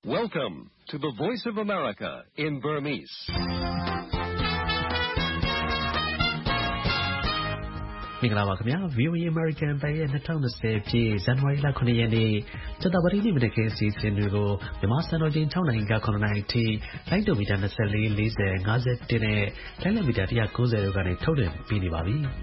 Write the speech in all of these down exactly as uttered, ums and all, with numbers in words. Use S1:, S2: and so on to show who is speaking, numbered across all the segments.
S1: Welcome to the Voice of America in Burmese.
S2: ။မင်္ဂလာပါခင်ဗျာ V O A American တိုင်းရဲ့twenty twentyပြည့်ဇန်နဝါရီလnineရက်နေ့ကြာသပတေးနေ့မနက်ခင်းအစီအစဉ်တွေကိုမြန်မာစံတော်ချိန်sixနာရီကnineနာရီအထိလိုင်းဒိုမီတာtwenty-four, forty, fifty, fifty-oneနဲ့လိုင်းလံမီတာone ninetyတို့ကနေထုတ်လွှင့်ပေးနေပါပြီ။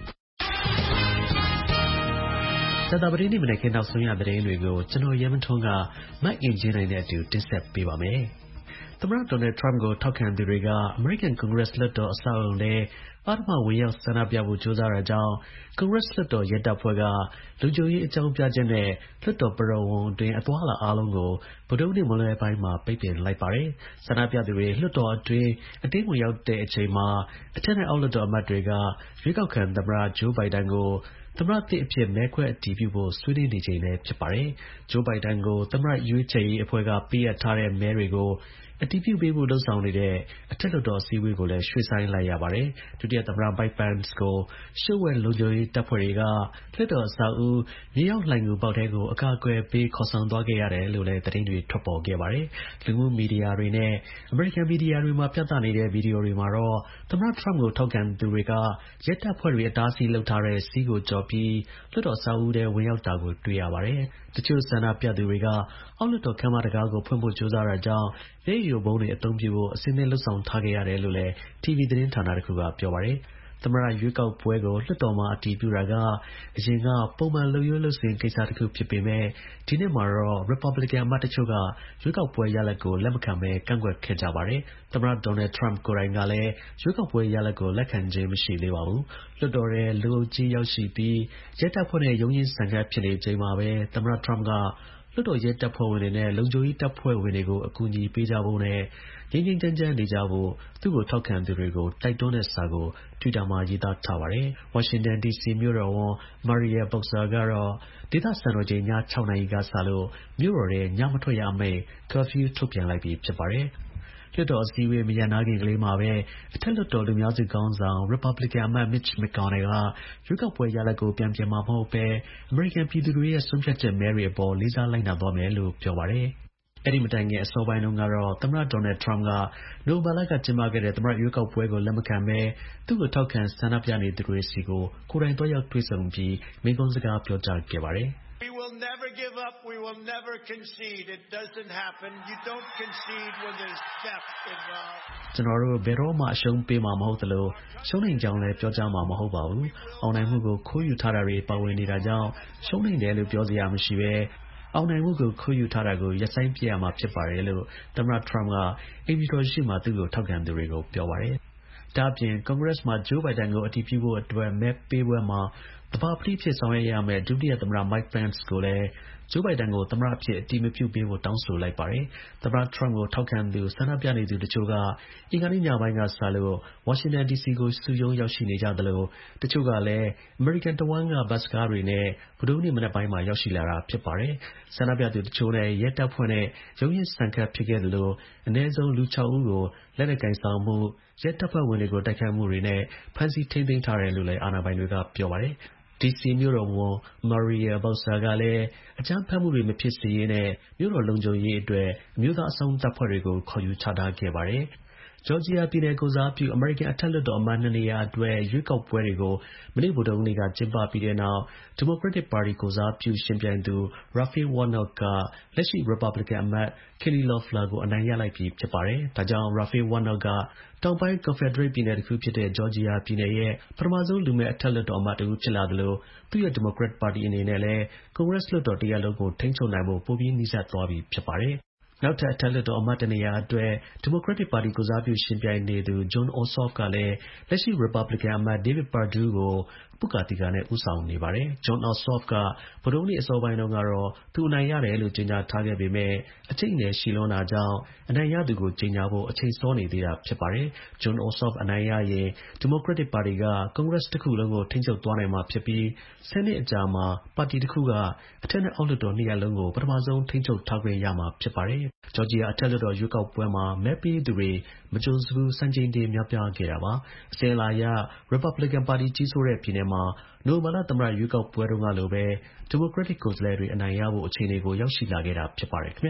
S2: ကြာသပတေးနေ့မနက်ခင်းနောက်ဆုံးရသတင်းတွေကိုကျွန်တော်ရဲမထွန်းကမတ်အင်ဂျင်နိုင်တဲ့အတူတင်ဆက်ပေးပါမယ်။သမ္မတဒေါ်နယ်ထရမ့်ကိုထောက်ခံသူတွေကအမေရိကန်ကွန်ဂရက်လွှတ်တော်အဆောက်အအုံထဲအဓမ္မဝင်ရောက်ဆန္ဒပြဖို့ကြိုးစားတာကြောင့်ကွန်ဂရက်လွှတ်တော်ရဲတပ်ဖွဲ့ကလုံခြုံရေးအကြောင်းပြချက်နဲ့လွှတ်တော်ပရိဝုဏ်အတွင်းအသွားအလာအားလုံးကိုဗုဒ္ဓဟူးနေ့မွန်းလွဲပိုင်းမှာပိတ်ပင်လိုက်ပါတယ်။ဆန္ဒပြသူတွေလွှတ်တော်အတွင်းအတင်းဝင်ရောက်တဲ့အချိန်မှာအထက်နဲ့အောက်လွှတ်တော်အမတ်တွေကရွေးကောက်ခံသမ္မတဂျိုးဘိုင်ဒန်ကိုသမ္မတသစ်အဖြစ်မဲခွဲအတည်ပြုဖို့ဆွေးနွေးနေချိန်လည်းဖြစ်ပါတယ်။ဂျိုးဘိုင်ဒန်ကိုသမ္မတရွေးချယ်ရေးအဖွဲ့ကပေးအပ်ထားတဲ့မဲတွေကိုအတည်ပြုပေးဖို့လုပ်ဆောင်နေတဲ့အထက်လွှတ်တော်အစည်းအဝေးကိုလည်းရွှေ့ဆိုင်းလိုက်ရပါတယ်။ဒုတိယသမ္မတ Mike Pence ကိုလျှို့ဝှက်လုံခြုံရေးတပ်ဖွဲ့တွေကလွှတ်တော်အဆောက်အဦမြေအောက်လှိုဏ်ဂူပေါက်ထဲကိုအကာအကွယ်ပေးခေါ်ဆောင်သွားခဲ့ရတယ်လို့လည်းသတင်းတွေထွက်ပေါ်ခဲ့ပါတယ်။လူမှုမီဒီယာတွေနဲ့အမေရိကန်မီဒီယာတွေမှာပြသနေတဲ့ဗီဒီယိုတွေမှာတော့သမ္မတထရမ့်ကိုထောက်ခံသူတွေကရဲတပ်ဖွဲ့တွေအတားအဆီးလုပ်ထားတဲ့စည်းကိုကျော်ပြီးလွှတ်တော်အဆောက်အဦထဲဝင်ရောက်တာကိုတွေ့ရပါတယ်။တချို့ဆန္ဒပြသူတွေကအောက်လွှတ်တော်ခန်းမတကားကိုဖွင့်ဖို့ကြိုးစားတာကြောင့်မျက်ရည်ယိုဗုံးတွေအသုံးပြုဖို့အစင်းသင့်လုပ်ဆောင်ထားခဲ့ရတယ်လို့လည်း တီဗီသတင်းဌာနတစ်ခုကပြောပါတယ်။သမ္မတရွေးကောက်ပွဲကိုလွှတ်တော်မှာအတည်ပြုတာကအရင်ကပုံမှန်လုပ်ရိုးလုပ်စဉ်ကိစ္စတစ်ခုဖြစ်ပေမဲ့ဒီနှစ်မှာတော့ Republican အမတ်တချို့ကရွေးကောက်ပွဲရလဒ်ကိုလက်မခံဘဲကန့်ကွက်ခဲ့ကြပါတယ်။သမ္မတဒေါ်နယ်ထရမ့်ကိုယ်တိုင်ကလည်းရွေးကောက်ပွဲရလဒ်ကိုလက်ခံခြင်းမရှိသေးပါဘူး။လွှတ်တော်ထဲလူအုပ်ကြီးရောက်ရှိပြီးရဲတပ်ဖွဲ့နဲ့ရုန်းရင်းဆန်ခတ်ဖြစ်နေချိန်မှာပဲသမ္မတထရမ့်ကလွှတ်တော်ရဲတပ်ဖွဲ့ဝင်တွေနဲ့လုံခြုံရေးတပ်ဖွဲ့ဝင်တွေကိုအကူအညီပေးကြဖို့နဲ့ငြိမ်းငြိမ်းချမ်းချမ်းနေကြဖို့သူ့ကိုထောက်ခံသူတွေကိုတိုက်တွန်းတဲ့စာကို Twitter မှာရေးသားထားပါတယ်။ ဝါရှင်တန်ဒီစီမြို့တော်ဝန် Muriel Bowser ကတော့ဒေသစံတော်ချိန်ညsixနာရီကစလို့မြို့တော်ထဲညမထွက်ရအမိန့် curfew ထုတ်ပြန်လိုက်ပြီဖြစ်ပါတယ်။လွှတ်တော်အစည်းအဝေးမရပ်နားခင်ကလေးမှာပဲအထက်လွှတ်တော်လူများစုခေါင်းဆောင် Republican အမတ် Mitch McConnell ကရွေးကောက်ပွဲရလဒ်ကိုပြန်ပြင်မှာမဟုတ်ဘဲအမေရိကန်ပြည်သူတွေရဲ့ဆုံးဖြတ်ချက်မဲတွေအပေါ်လေးစားလိုက်နာသွားမယ်လို့ပြောပါတယ်။အဲဒီမတိုင်ခင်အစောပိုင်းတုန်းကတော့သမ္မတဒေါ်နယ်ထရမ့်ကနိုဝင်ဘာလကကျင်းပခဲ့တဲ့သမ္မတရွေးကောက်ပွဲကိုလက်မခံဘဲသူ့ကိုထောက်ခံဆန္ဒပြနေသူတွေဆီကိုကိုယ်တိုင်သွားရောက်တွေ့ဆုံပြီးမိန့်ခွန်းစကားပြောကြားခဲ့ပါတယ်။
S3: We will never give up. We will never concede. It doesn't happen. You don't concede when there's theft involved.
S2: ကျွန်တော်တို့ဘယ်တော့မှအရှုံးပေးမှာမဟုတ်သလိုရှုံးနိမ့်ကြောင်းလည်းပြောကြားမှာမဟုတ်ပါဘူး။အောင်နိုင်မှုကိုခိုးယူထားတာတွေပါဝင်နေတာကြောင့်ရှုံးနိမ့်တယ်လို့ပြောစရာမရှိပဲအောင်နိုင်မှုကိုခိုးယူထားတာကိုရပ်ဆိုင်းပြရမှာဖြစ်ပါတယ်လို့သမ္မတထရမ့်ကအိမ်ဖြူတော်ရှိမှသူ့ကိုထောက်ခံသူတွေကိုပြောပါတယ်။ဒါ့အပြင်ကွန်ဂရက်မှာဂျိုးဘိုင်ဒန်ကိုအတည်ပြုဖို့အတွက်မဲပေးပွဲမှာသဘာပတိဖြစ်ဆောင်ရွက်ရမယ့်ဒုတိယသမ္မတ Mike Pence ကိုလည်းဂျိုးဘိုင်ဒန်ကိုသမ္မတအဖြစ်အတည်မပြုပေးဖို့တောင်းဆိုလိုက်ပါတယ်။သမ္မတထရမ့်ကိုထောက်ခံသူဆန္ဒပြနေသူတချို့ကအင်္ဂါနေ့ညပိုင်းကစလို့ဝါရှင်တန်ဒီစီကိုစုရုံးရောက်ရှိနေကြသလိုတချို့ကလည်းအမေရိကန်တဝန်းကဘတ်စ်ကားတွေနဲ့ဗုဒ္ဓဟူးနေ့မနက်ပိုင်းမှာရောက်ရှိလာတာဖြစ်ပါတယ်။ဆန္ဒပြသူတချို့နဲ့ရဲတပ်ဖွဲ့နဲ့ရုန်းရင်းဆန်ခတ်ဖြစ်ခဲ့သလိုအနည်းဆုံးလူsixဦးကိုလက်နက်ကိုင်ဆောင်မှုရဲတပ်ဖွဲ့ဝင်တွေကိုတိုက်ခိုက်မှုတွေနဲ့ဖမ်းဆီးထိန်းသိမ်းထားတယ်လို့လည်းအာဏာပိုင်တွေကပြောပါတယ်။ဒီစီမြို့တော်ဝန် Muriel Bowser ကလည်းအကြမ်းဖက်မှုတွေမဖြစ်စေရေးနဲ့မြို့တော်လုံခြုံရေးအတွက်အမျိုးသားအစောင့်တပ်ဖွဲ့တွေကိုခေါ်ယူချထားခဲ့ပါတယ်။ဂျော်ဂျီယာပြည်နယ်ကိုယ်စားပြုအမေရိကန်အထက်လွှတ်တော်အမတ်twoနေရာအတွက်ရွေးကောက်ပွဲတွေကိုမနေ့ဗုဒ္ဓဟူးနေ့ကကျင်းပပြီးတဲ့နောက်ဒီမိုကရက်တစ်ပါတီကိုယ်စားပြုယှဉ်ပြိုင်သူ Raphael Warnock ကလက်ရှိ Republican အမတ် Kelly Loeffler ကိုအနိုင်ရလိုက်ပြီဖြစ်ပါတယ်။ဒါကြောင့် Raphael Warnock ကတောင်ပိုင်း Confederate ပြည်နယ်တစ်ခုဖြစ်တဲ့ဂျော်ဂျီယာပြည်နယ်ရဲ့ပထမဆုံးလူမည်းအထက်လွှတ်တော်အမတ်တစ်ဦးဖြစ်လာသလိုသူ့ရဲ့ဒီမိုကရက်ပါတီအနေနဲ့လည်းကွန်ဂရက်လွှတ်တော်တစ်ရပ်လုံးကိုထိန်းချုပ်နိုင်ဖို့ပိုပြီးနီးစပ်သွားပြီဖြစ်ပါတယ်။နောက်ထပ်အထက်လွှတ်တော်အမတ်တစ်နေရာအတွက်ဒီမိုကရက်တစ်ပါတီကိုယ်စားပြုယှဉ်ပြိုင်နေသူ Jon Ossoff ကလည်းလက်ရှိ Republican အမတ် David Perdue ကိုပွတ်ကာသီကာနဲ့ဦးဆောင်နေပါတယ်။ Jon Ossoff ကဗုဒ္ဓဟူးနေ့အစောပိုင်းတုန်းကတော့သူအနိုင်ရတယ်လို့ကြေညာထားခဲ့ပေမဲ့အကြိတ်အနယ်ရှည်လွန်းတာကြောင့်အနိုင်ရသူကိုကြေညာဖို့အချိန်စောနေသေးတာဖြစ်ပါတယ်။ Jon Ossoff အနိုင်ရရင်ဒီမိုကရက်တစ်ပါတီကကွန်ဂရက်တစ်ခုလုံးကိုထိန်းချုပ်သွားနိုင်မှာဖြစ်ပြီးဆယ်နှစ်အကြာမှာပါတီတစ်ခုကအထက်နဲ့အောက်လွှတ်တော်နှစ်ရပ်လုံးကိုပထမဆုံးထိန်းချုပ်ထားခွင့်ရမှာဖြစ်ပါတယ်။ဂျော်ဂျီယာအထက်လွှတ်တော်ရွေးကောက်ပွဲမှာမဲပေးသူတွေမကြိုစဖူးစံချိန်တင်များပြားခဲ့တာပါ။အစဉ်အလာအရ Republican ပါတီကြီးစိုးတဲ့ပြည်နယ်မှာနိုဝင်ဘာလသမ္မတရွေးကောက်ပွဲတုန်းကလိုပဲဒီမိုကရက်တစ်ကိုယ်စားလှယ်တွေအနိုင်ရဖို့အခြေအနေကိုရောက်ရှိလာခဲ့တာဖြစ်ပါတယ်ခင်ဗျာ။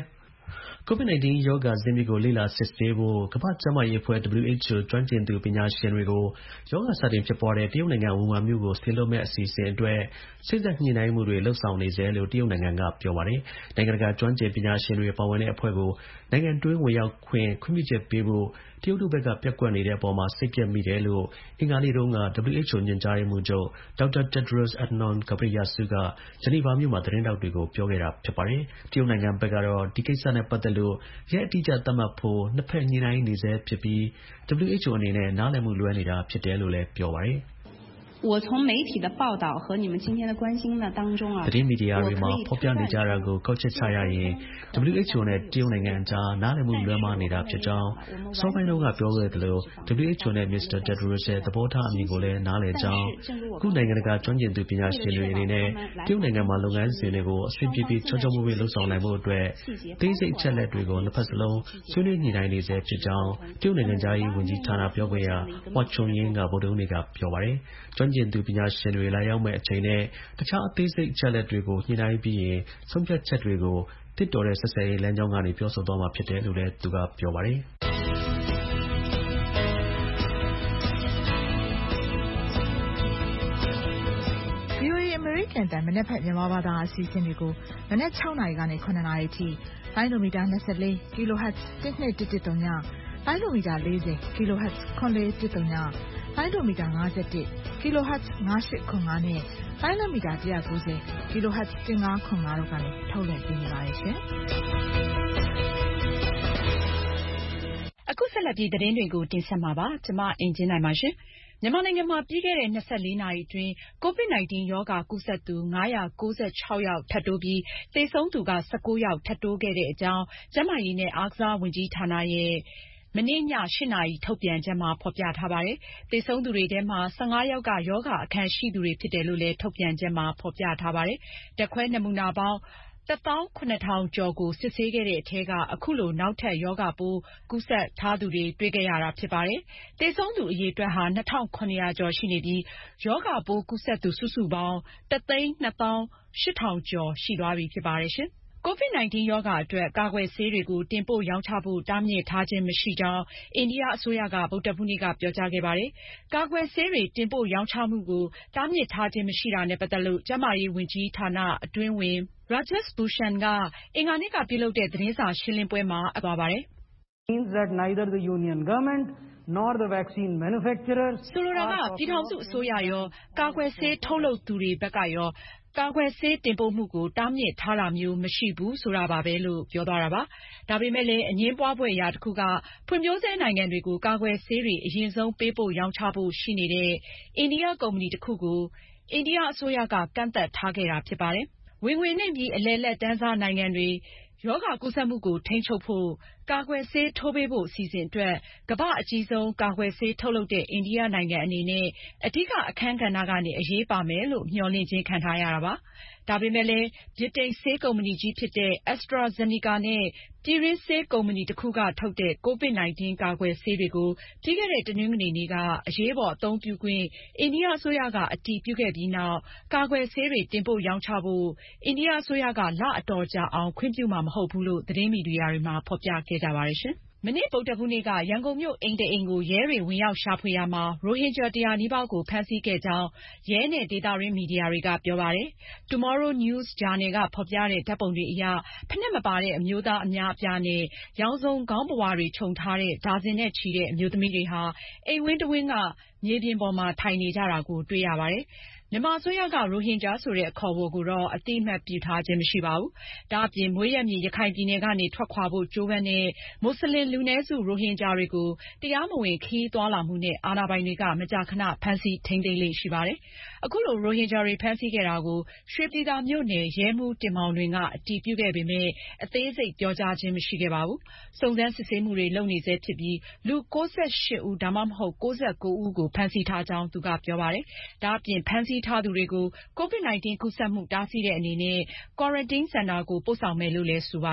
S2: COVID nineteen ရောဂါဇစ်မြစ်ကိုလေ့လာစစ်ဆေးဖို့ကမ္ဘာ့ကျန်းမာရေးအဖွဲ့ W H O ကျွမ်းကျင်သူပညာရှင်တွေကိုရောဂါစတင်ဖြစ်ပွားတဲ့တရုတ်နိုင်ငံဝူဟန်မြို့ကိုဆေးလွှတ်မဲ့အစီအစဉ်အတွက်စိတ်သက်ညှိနှိုင်းမှုတွေလှုပ်ဆောင်နေစေလို့တရုတ်နိုင်ငံကပြောပါတယ်။နိုင်ငံတကာကျွမ်းကျင်ပညာရှင်တွေပါဝင်တဲ့အဖွဲ့ကိုနိုင်ငံတွင်းဝင်ရောက်ခွင့်ခွင့်ပြုချက်ပေးဖို့တရုတ်တို့ဘက်ကပြက်ကွက်နေတဲ့အပေါ်မှာစိတ်ပြက်မိတယ်လို့အင်္ဂါနေ့တုန်းက W H O ညွှန်ကြားရေးမှူးချုပ် Doctor Tedros Adhanom Ghebreyesus ကဂျနီဗာမြို့မှာသတင်းထောက်တွေကိုပြောခဲ့တာဖြစ်ပါတယ်။တရုတ်နိုင်ငံဘက်ကတော့ဒီကိစ္စနဲ့ပတ်သက်လို့ရက်အတိအကျသတ်မှတ်ဖို့နှစ်ဖက်ညှိနှိုင်းနေဆဲဖြစ်ပြီး W H O အနေနဲ့နားလည်မှုလွဲနေတာဖြစ်တယ်လို့လည်းပြောပါတယ်။
S4: 我从媒体的报道和你们今天的关心呢当中啊，
S2: သတင်းမီဒီယာတွေမှာဖော်ပြနေကြတာကိုကောက်ချက်ချရရင် W H O နဲ့တရုတ်နိုင်ငံအကြားနားလည်မှုလွဲမှားနေတာဖြစ်ကြောင်းစောပိုင်းတုန်းကပြောခဲ့သလို W H O နဲ့ မစ္စတာ Tedros ရဲ့သဘောထားအမြင်ကိုလည်းနားလည်ကြောင်းအခုနိုင်ငံတကာကျွမ်းကျင်သူပညာရှင်တွေအနေနဲ့တရုတ်နိုင်ငံမှာလုပ်ငန်းစဉ်တွေကိုအဆင်ပြေပြေချောချောမွေ့မွေ့လုပ်ဆောင်နိုင်ဖို့အတွက်သိစိတ်အချက်လက်တွေကိုနှစ်ဖက်စလုံးဆွေးနွေးညှိနှိုင်းနေဆဲဖြစ်ကြောင်းတရုတ်နိုင်ငံသားရေးဝန်ကြီးဌာနပြောခွင့်ရ Hua Chunying ကဗုဒ္ဓဟူးနေ့ကပြောပါတယ်။ကျွမ်းကျင်သူပညာရှင်တွေလာရောက်မဲ့အချိန်နဲ့တခြားအသေးစိတ်အချက်လက်တွေကိုညှိနှိုင်းပြီးရင်ဆုံးဖြတ်ချက်တွေကိုတစ်တော်တဲ့ဆက်ဆံရေးလမ်းကြောင်းကနေပြောဆိုသွားမှာဖြစ်တယ်လို့လည်းသူကပြောပါတယ်။
S5: V O A အမေရိကန်တန်မနက်ဖက်မြန်မာဘာသာအစီအစဉ်တွေကိုမနက်၆နာရီကနေ၇နာရီအထိလိုင်းဒိုမီတာ၂၄ kilohertz တစ်နှစ်တစ်တစ်သုံးညလိုင်းဒိုမီတာ၄၀ kilohertz ခွန်လေးတစ်သုံးညလိုင်းဒိုမီတာ၅၁ kilohertz ၅၈ခွန်၅နဲ့လိုင်းဒိုမီတာ၁၉၀ kilohertz ၁၅ခွန်၅တို့ကနေထုတ်လွှင့်ပေးနေပါတယ်ရှင်
S4: ။အခုဆက်လက်ပြီးသတင်းတွေကိုတင်ဆက်မှာပါ။ကျွန်မအင်ဂျင်နိုင်ပါရှင်။မြန်မာနိုင်ငံမှာပြီးခဲ့တဲ့၂၄နာရီအတွင်း COVID nineteen ရောဂါကူးစက်သူ၅၉၆ယောက်ထပ်တိုးပြီးသေဆုံးသူက၁၉ယောက်ထပ်တိုးခဲ့တဲ့အကြောင်းကျန်းမာရေးနဲ့အားကစားဝန်ကြီးဌာနရဲ့မနေ့ည၈နာရီထုတ်ပြန်ချက်မှာဖော်ပြထားပါတယ်။သေဆုံးသူတွေထဲမှာ၁၅ယောက်ကရောဂါအခံရှိသူတွေဖြစ်တယ်လို့လည်းထုတ်ပြန်ချက်မှာဖော်ပြထားပါတယ်။ဓာတ်ခွဲနမူနာပေါင်းတသောင်းခုနှစ်ထောင်ကျော်ကိုစစ်ဆေးခဲ့တဲ့အထဲကအခုလိုနောက်ထပ်ရောဂါပိုးကူးစက်ထားသူတွေတွေ့ခဲ့ရတာဖြစ်ပါတယ်။သေဆုံးသူအရေအတွက်ဟာနှစ်ထောင်ခုနှစ်ရာကျော်ရှိနေပြီးရောဂါပိုးကူးစက်သူစုစုပေါင်းတသိန်းနှစ်သောင်းရှစ်ထောင်ကျော်ရှိသွားပြီဖြစ်ပါတယ်ရှင်။ COVID nineteen ရောဂါအတွက်ကာကွယ်ဆေးတွေကိုတင်ပို့ရောင်းချဖို့တားမြစ်ထားခြင်းမရှိကြောင်းအိန္ဒိယအစိုးရကဗုဒ္ဓဟူးနေ့ကပြောကြားခဲ့ပါတယ်။ကာကွယ်ဆေးတွေတင်ပို့ရောင်းချမှုကိုတားမြစ်ထားခြင်းမရှိတာနဲ့ပတ်သက်လို့ကျန်းမာရေးဝန်ကြီးဌာနအတွင်းဝန် Rajesh Bhushan ကအင်္ဂါနေ့ကပြုလုပ်တဲ့သတင်းစာရှင်းလင်းပွဲမှာပြောပါတယ်။
S6: means that neither the union government nor the vaccine manufacturers
S4: ဆိုလိုတာကပြည်ထောင်စုအစိုးရရောကာကွယ်ဆေးထုတ်လုပ်သူတွေဘက်ကရောကာကွယ်ဆေးတင်ပို့မှုကိုတားမြစ်ထားတာမျိုးမရှိဘူးဆိုတာပါပဲလို့ပြောသွားတာပါ။ဒါပေမဲ့လည်းအငြင်းပွားဖွယ်ရာတစ်ခုကဖွံ့ဖြိုးဆဲနိုင်ငံတွေကိုကာကွယ်ဆေးတွေအရင်ဆုံးပေးပို့ရောင်းချဖို့ရှိနေတဲ့အိန္ဒိယကုမ္ပဏီတစ်ခုကိုအိန္ဒိယအစိုးရကကန့်သက်ထားခဲ့တာဖြစ်ပါတယ်။ဝင်ငွေနိမ့်ပြီးအလယ်လက်တန်းစားနိုင်ငံတွေရောဂါကူးစက်မှုကိုထိန်းချုပ်ဖို့ကာကွယ်ဆေးထိုးပေးဖို့အစီအစဉ်အတွက်ကမ္ဘာ့အကြီးဆုံးကာကွယ်ဆေးထုတ်လုပ်တဲ့အိန္ဒိယနိုင်ငံအနေနဲ့အဓိကအခန်းကဏ္ဍကနေအရေးပါမယ်လို့မျှော်လင့်ခြင်းခံထားရတာပါ။ဒါပေမဲ့လည်းဗြိတိန်ဆေးကုမ္ပဏီကြီးဖြစ်တဲ့ AstraZeneca နဲ့ပြည်တွင်းဆေးကုမ္ပဏီတစ်ခုကထုတ်တဲ့ COVID nineteen ကာကွယ်ဆေးတွေကိုပြီးခဲ့တဲ့တနင်္ဂနွေနေ့ကအရေးပေါ်အသုံးပြုခွင့်အိန္ဒိယအစိုးရကအတည်ပြုခဲ့ပြီးနောက်ကာကွယ်ဆေးတွေတင်ပို့ရောင်းချဖို့အိန္ဒိယအစိုးရကလအတော်ကြာအောင်ခွင့်ပြုမှာမဟုတ်ဘူးလို့သတင်းမီဒီယာတွေမှာဖော်ပြခဲ့ကြပါတယ်ရှင်။မနေ့ဗုဒ္ဓဟူးနေ့ကရန်ကုန်မြို့အိမ်တအိမ်ကိုရဲတွေဝင်ရောက်ရှာဖွေရာမှာရိုဟင်ဂျာတစ်ရာနီးပါးကိုဖမ်းဆီးခဲ့ကြောင်းရဲနဲ့ဒေသတွင်းမီဒီယာတွေကပြောပါတယ်။ Tomorrow News ဂျာနယ်ကဖော်ပြတဲ့ဓာတ်ပုံတွေအရဖိနပ်မပါတဲ့အမျိုးသားအများအပြားနဲ့ရောင်စုံခေါင်းပဝါတွေခြုံထားတဲ့ဒါဇင်နဲ့ချီတဲ့အမျိုးသမီးတွေဟာအိမ်ဝင်းတဝင်းကမြေပြင်ပေါ်မှာထိုင်နေကြတာကိုတွေ့ရပါတယ်။မြန်မာအစိုးရကရိုဟင်ဂျာဆိုတဲ့အခေါ်အဝေါ်ကိုတော့အသိအမှတ်ပြုထားခြင်းမရှိပါဘူး။ဒါအပြင်မွေးရပ်မြေရခိုင်ပြည်နယ်ကနေထွက်ခွာဖို့ကြိုးပမ်းတဲ့မွတ်စလင်လူနည်းစုရိုဟင်ဂျာတွေကိုတရားမဝင်ခရီးသွားလာမှုနဲ့အာဏာပိုင်တွေကမကြာခဏဖမ်းဆီးထိန်းသိမ်းလေ့ရှိပါတယ်။အခုလိုရိုဟင်ဂျာတွေဖမ်းဆီးခဲ့တာကိုရွှေပြည်သာမြို့နယ်ရဲမှူးတင်မောင်လွင်ကအတည်ပြုခဲ့ပေမဲ့အသေးစိတ်ပြောကြားခြင်းမရှိခဲ့ပါဘူး။စုံစမ်းစစ်ဆေးမှုတွေလုပ်နေဆဲဖြစ်ပြီးလူ၉၈ဦးဒါမှမဟုတ်၉၉ဦးကိုဖမ်းဆီးထားကြောင်းသူကပြောပါတယ်။ဒါအပြင်ဖမ်းဆီးထားသူတွေကို COVID nineteen ကူးစက်မှုတားဆီးတဲ့အနေနဲ့ Quarantine Center ကိုပို့ဆောင်မယ်လို့လည်းဆိုပါတယ်။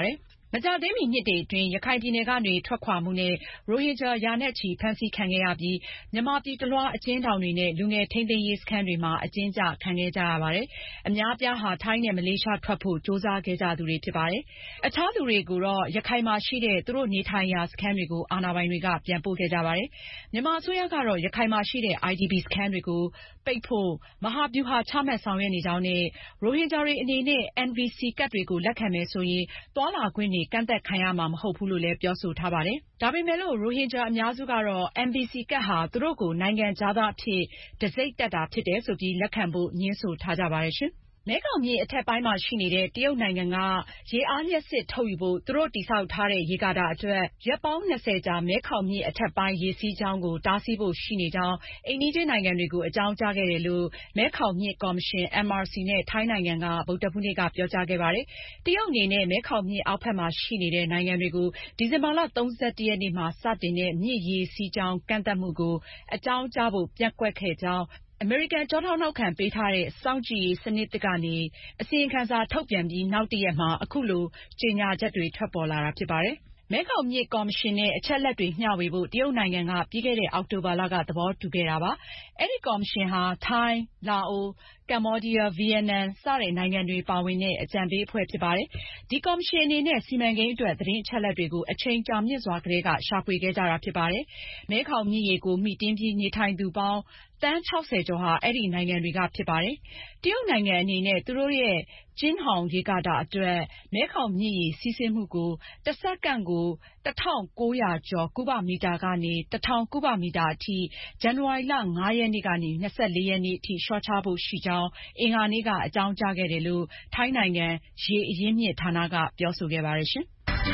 S4: မကြာသေးမီနှစ်တွေအတွင်းရခိုင်ပြည်နယ်ကနေထွက်ခွာမှုနဲ့ရိုဟင်ဂျာရာနဲ့ချီဖမ်းဆီးခံခဲ့ရပြီးမြန်မာပြည်တလွှားအကျဉ်းထောင်တွေနဲ့လူငယ်ထိန်းသိမ်းရေးစခန်းတွေမှာအကျဉ်းချခံခဲ့ကြရပါတယ်။အများအပြားဟာထိုင်းနဲ့မလေးရှားထွက်ဖို့ကြိုးစားခဲ့ကြသူတွေဖြစ်ပါတယ်။အခြားသူတွေကိုတော့ရခိုင်မှာရှိတဲ့သူတို့နေထိုင်ရာစခန်းတွေကိုအာဏာပိုင်တွေကပြန်ပို့ခဲ့ကြပါတယ်။မြန်မာအစိုးရကတော့ရခိုင်မှာရှိတဲ့ I D P စခန်းတွေကိုပိတ်ဖို့မဟာဗျူဟာချမှတ်ဆောင်ရွက်နေကြောင်းနဲ့ရိုဟင်ဂျာတွေအနေနဲ့ N V C ကဒ်တွေကိုလက်ခံမယ်ဆိုရင်သွားလာခွင့်တွေကန့်သက်ခံရမှာမဟုတ်ဘူးလို့လည်းပြောဆိုထားပါတယ်။ဒါပေမဲ့လို့ရိုဟင်ဂျာအများစုကတော့ N V C ကဒ်ဟာသူတို့ကိုနိုင်ငံခြားသားအဖြစ်တံဆိပ်တက်တာဖြစ်တယ်ဆိုပြီးလက်ခံဖို့ငြင်းဆိုထားကြပါတယ်ရှင်။မဲခေါင်မြစ်အထက်ပိုင်းမှာရှိနေတဲ့တရုတ်နိုင်ငံကရေအားလျှပ်စစ်ထုတ်ယူဖို့သူတို့တည်ဆောက်ထားတဲ့ရေကာတာအတွက်ရက်ပေါင်း၂၀ကြာမဲခေါင်မြစ်အထက်ပိုင်းရေစီးကြောင်းကိုတားဆီးဖို့ရှိနေကြောင်းအိမ်နီးချင်းနိုင်ငံတွေကိုအကြောင်းကြားခဲ့တယ်လို့မဲခေါင်မြစ်ကော်မရှင် M R C နဲ့ထိုင်းနိုင်ငံကဗုဒ္ဓဟူးနေ့ကပြောကြားခဲ့ပါတယ်။တရုတ်အနေနဲ့မဲခေါင်မြစ်အောက်ဘက်မှာရှိနေတဲ့နိုင်ငံတွေကိုဒီဇင်ဘာလ၃၁ရက်နေ့မှာစတင်တဲ့မြစ်ရေစီးကြောင်းကန့်သတ်မှုကိုအကြောင်းကြားဖို့ပျက်ကွက်ခဲ့ကြောင်းအမေရိကန်ကျောထောက်နောက်ခံပေးထားတဲ့စောင့်ကြည့်ရေးစနစ်သစ်ကနေအစီရင်ခံစာထုတ်ပြန်ပြီးနောက်တရက်မှာအခုလိုကြေညာချက်တွေထွက်ပေါ်လာတာဖြစ်ပါတယ်။မဲခေါင်မြစ်ကော်မရှင်နဲ့အချက်လက်တွေမျှဝေဖို့တရုတ်နိုင်ငံကပြီးခဲ့တဲ့အောက်တိုဘာလကသဘောတူခဲ့တာပါ။အဲဒီကော်မရှင်ဟာထိုင်း၊လာအို၊ကမ္ဘောဒီးယား၊ဗီယက်နမ်စတဲ့နိုင်ငံတွေပါဝင်တဲ့အကြံပေးအဖွဲ့ဖြစ်ပါတယ်။ဒီကော်မရှင်အနေနဲ့စီမံကိန်းအတွက်သတင်းအချက်အလက်တွေကိုအချိန်ကြာမြင့်စွာကတည်းကရှာဖွေခဲ့ကြတာဖြစ်ပါတယ်။မဲခေါင်မြစ်ရေကိုမှီတင်းပြီးနေထိုင်သူပေါင်းသန်း၆၀ကျော်ဟာအဲဒီနိုင်ငံတွေကဖြစ်ပါတယ်။တရုတ်နိုင်ငံအနေနဲ့သူတို့ရဲ့ကျင်းဟောင်ရေကာတာအတွက်မဲခေါင်မြစ်ရေစီးဆင်းမှုကိုတစက္ကန့်ကိုတထောင်ကိုးရာကျော်ကုဗမီတာကနေတထောင်ကုဗမီတာအထိဇန်နဝါရီလ၅ရက်နေ့ကနေ၂၄ရက်နေ့အထိလျှော့ချဖို့ရှိကြောင်းအင်္ဂါနေ့ကအကြောင်းကြားခဲ့တယ်လို့ထိုင်းနိုင်ငံရေအရင်းမြစ်ဌာနကပြောဆိုခဲ့ပါတယ်ရှင်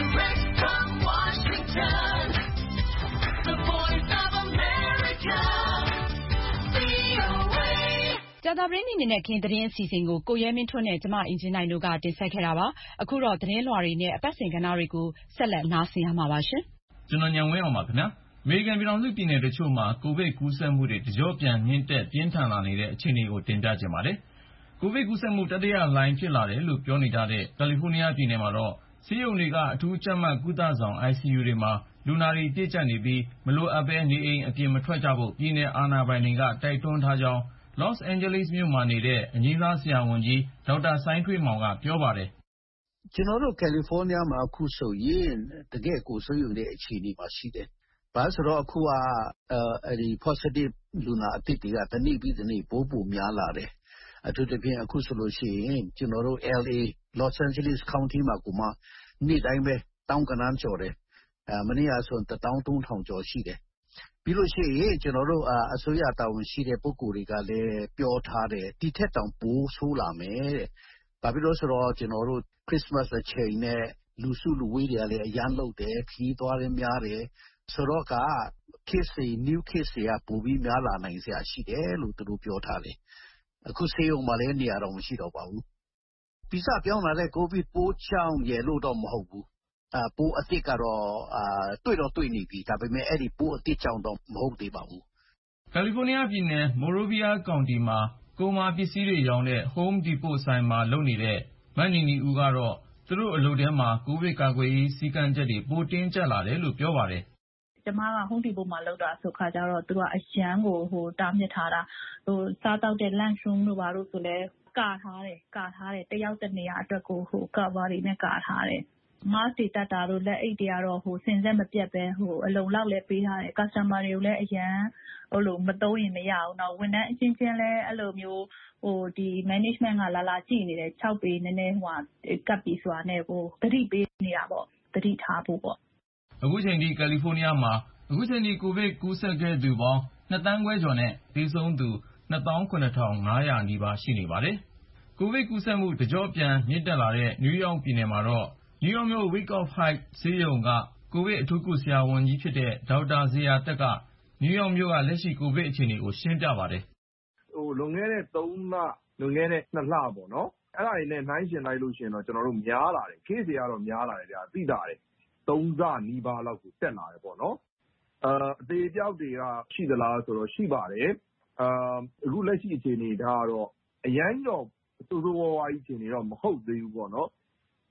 S4: ကြာသပတေးနေ့နဲ့ခင်သတင်းအစီအစဉ်ကိုကိုရဲမင်းထွန်းနဲ့ကျမအင်ဂျင်နိုင်တို့ကတင်ဆက်ခဲ့တာပါ။အခုတော့သတင်းလွှာတွေနဲ့အပတ်စဉ်ကဏ္ဍတွေကိုဆက်လက်နားဆင်ရမှာပါရှင်
S7: ။ကျွန်တော်ညံဝင်းအောင်ပါခင်ဗျာ။အမေရိကန်ပြည်ထောင်စုပြည်နယ်တချို့မှာကိုဗစ်ကူးစက်မှုတွေတကြော့ပြန်မြင့်တက်ပြင်းထန်လာနေတဲ့အခြေအနေကိုတင်ပြကြပါမယ်။ကိုဗစ်ကူးစက်မှုတတိယလှိုင်းဖြစ်လာတယ်လို့ပြောနေကြတဲ့ကယ်လီဖိုးနီးယားပြည်နယ်မှာတော့ဆေးရုံတွေကအထူးကြပ်မတ်ကုသဆောင် I C U တွေမှာလူနာတွေပြည့်ကျပ်နေပြီးမလိုအပ်ဘဲနေအိမ်အပြင်မထွက်ကြဖို့ပြည်နယ်အာဏာပိုင်တွေကတိုက်တွန်းထားကြောင်းလော့စ်အိန်ဂျလိစ်မြို့မှာနေတဲ့အငြိမ်းစားဆရာဝန်ကြီးဒေါက်တာစိုင်းထွေးမောင်ကပြောပါတယ်
S8: ။ကျွန်တော်တို့ကယ်လီဖိုးနီးယားမှာအခုဆိုရင်တကယ်ကိုစိုးရိမ်တဲ့အခြေအနေမှာရှိတယ်။ဘာလို့ဆိုတော့အခုကအဲဒီ positive လူနာအသစ်တွေကတနေ့ပြီးတနေ့ပိုပိုများလာတယ်။အထူးသဖြင့်အခုဆိုလို့ရှိရင်ကျွန်တော်တို့ L A Los Angeles County မှာကမှနေ့တိုင်းပဲတောင်းကနန်းကျော်တယ်။အဲမနေ့ကဆိုတစ်သောင်းသုံးထောင်ကျော်ရှိတယ်။ပြီးလို့ရှိရင်ကျွန်တော်တို့အစိုးရတာဝန်ရှိတဲ့ပုဂ္ဂိုလ်တွေကလည်းပြောထားတယ်ဒီထက်တောင်ပိုဆိုးလာမယ်တဲ့။ဘာဖြစ်လို့ဆိုတော့ကျွန်တော်တို့ Christmas အချိန်နဲ့လူစုလူဝေးတွေကလည်းအရန်လုပ်တယ်ခီးသွားတယ်များတယ်ဆိုတော့က case တွေ new case တွေကပိုပြီးများလာနိုင်စရာရှိတယ်လို့သူတို့ပြောထားတယ်။အခုဆေးရုံမှာလည်းနေရာတော့မရှိတော့ပါဘူး။ပြီးစားပြောင်းလာတဲ့ COVID ပိုးချောင်းရဲ့လို့တော့မဟုတ်ဘူး။အာပိုးအသစ်ကတော့အာတွေ့တော့တွေ့နေပြီဒါပေမဲ့အဲ့ဒီပိုးအသစ်ကြောင့်တော့မဟုတ်သေးပါဘူး
S7: ။ကယ်လီဖိုးနီးယားပြည်နယ်မိုရိုဗီယာကောင်တီမှာကုန်မာပစ္စည်းတွေရောင်းတဲ့ Home Depot ဆိုင်မှာလုပ်နေတဲ့မတ်နီနီဦးကတော့သူတို့အလုပ်ထဲမှာကိုဗစ်ကာကွယ်ရေးစည်းကမ်းချက်တွေပိုတင်းကျပ်လာတယ်လို့ပြောပါတယ်
S9: ။ကျမက Home Depot မှာလုပ်တာဆိုခါကျတော့သူကအရန်ကိုဟိုတားမြစ်ထားတာဟိုစားတောက်တဲ့ lunch room တို့ဘာလို့ဆိုလဲကာထားတယ်ကာထားတယ်တယောက်တစ်နေရာအတွက်ကိုဟို cover တွေနဲ့ကာထားတယ်mask တွေတတ်တာတို့လက်အိတ်တွေကတော့ဟိုစင်ဆက်မပြတ်ပဲဟိုအလုံလောက်လဲပေးထားတယ် customer တွေကိုလည်းအရန်ဟိုလိုမသုံးရင်မရဘူးတော့ဝန်ထမ်းအချင်းချင်းလဲအဲ့လိုမျိုးဟိုဒီ management ကလာလာကြည့်နေတယ်၆ပေနည်းနည်းဟိုကပ်ပြီးဆိုတာနဲ့ဟိုသတိပေးနေတာပေါ့သတိထားဖို့ပေါ့
S7: အခုချိန်ဒီကယ်လီဖိုးနီးယားမှာအခုချိန်ဒီကိုဗစ်ကူးစက်ခဲ့သူပေါင်းနှစ်သန်းခွဲကျော်နဲ့သေဆုံးသူနှစ်သောင်းခုနှစ်ထောင်ငါးရာနီးပါးရှိနေပါတယ်ကိုဗစ်ကူးစက်မှုတကြော့ပြန်မြင့်တက်လာတဲ့နယူးယောက်ပြည်နယ်မှာတော့နယူးယောက်မြို့ Wyckoff Heights ဆေးရုံကကိုဗစ်အထူးကုဆရာဝန်ကြီးဖြစ်တဲ့ဒေါက်တာဇေယျာသက်ကနယူးယောက်မြို့ကလက်ရှိကိုဗစ်အခြေအနေကိုရှင်းပြပါတယ်
S10: ဟိုလွန်ခဲ့တဲ့သုံးလလွန်ခဲ့တဲ့နှစ်လပေါ့နော်အဲ့ဒါတွေနဲ့နှိုင်းယှဉ်လိုက်လို့ရှိရင်တော့ကျွန်တော်တို့များလာတယ် case တွေကတော့များလာတယ်ဗျာသိတာတယ်သုံးဆနီးပါးလောက်ကိုတက်လာတယ်ပေါ့နော်အာအသေးပြောက်တွေကရှိသလားဆိုတော့ရှိပါတယ်အာအခုလက်ရှိအခြေအနေဒါကတော့အရန်တော့စိုးစိုးဝါးဝါးကြီးအခြေအနေတော့မဟုတ်သေးဘူးပေါ့နော်တ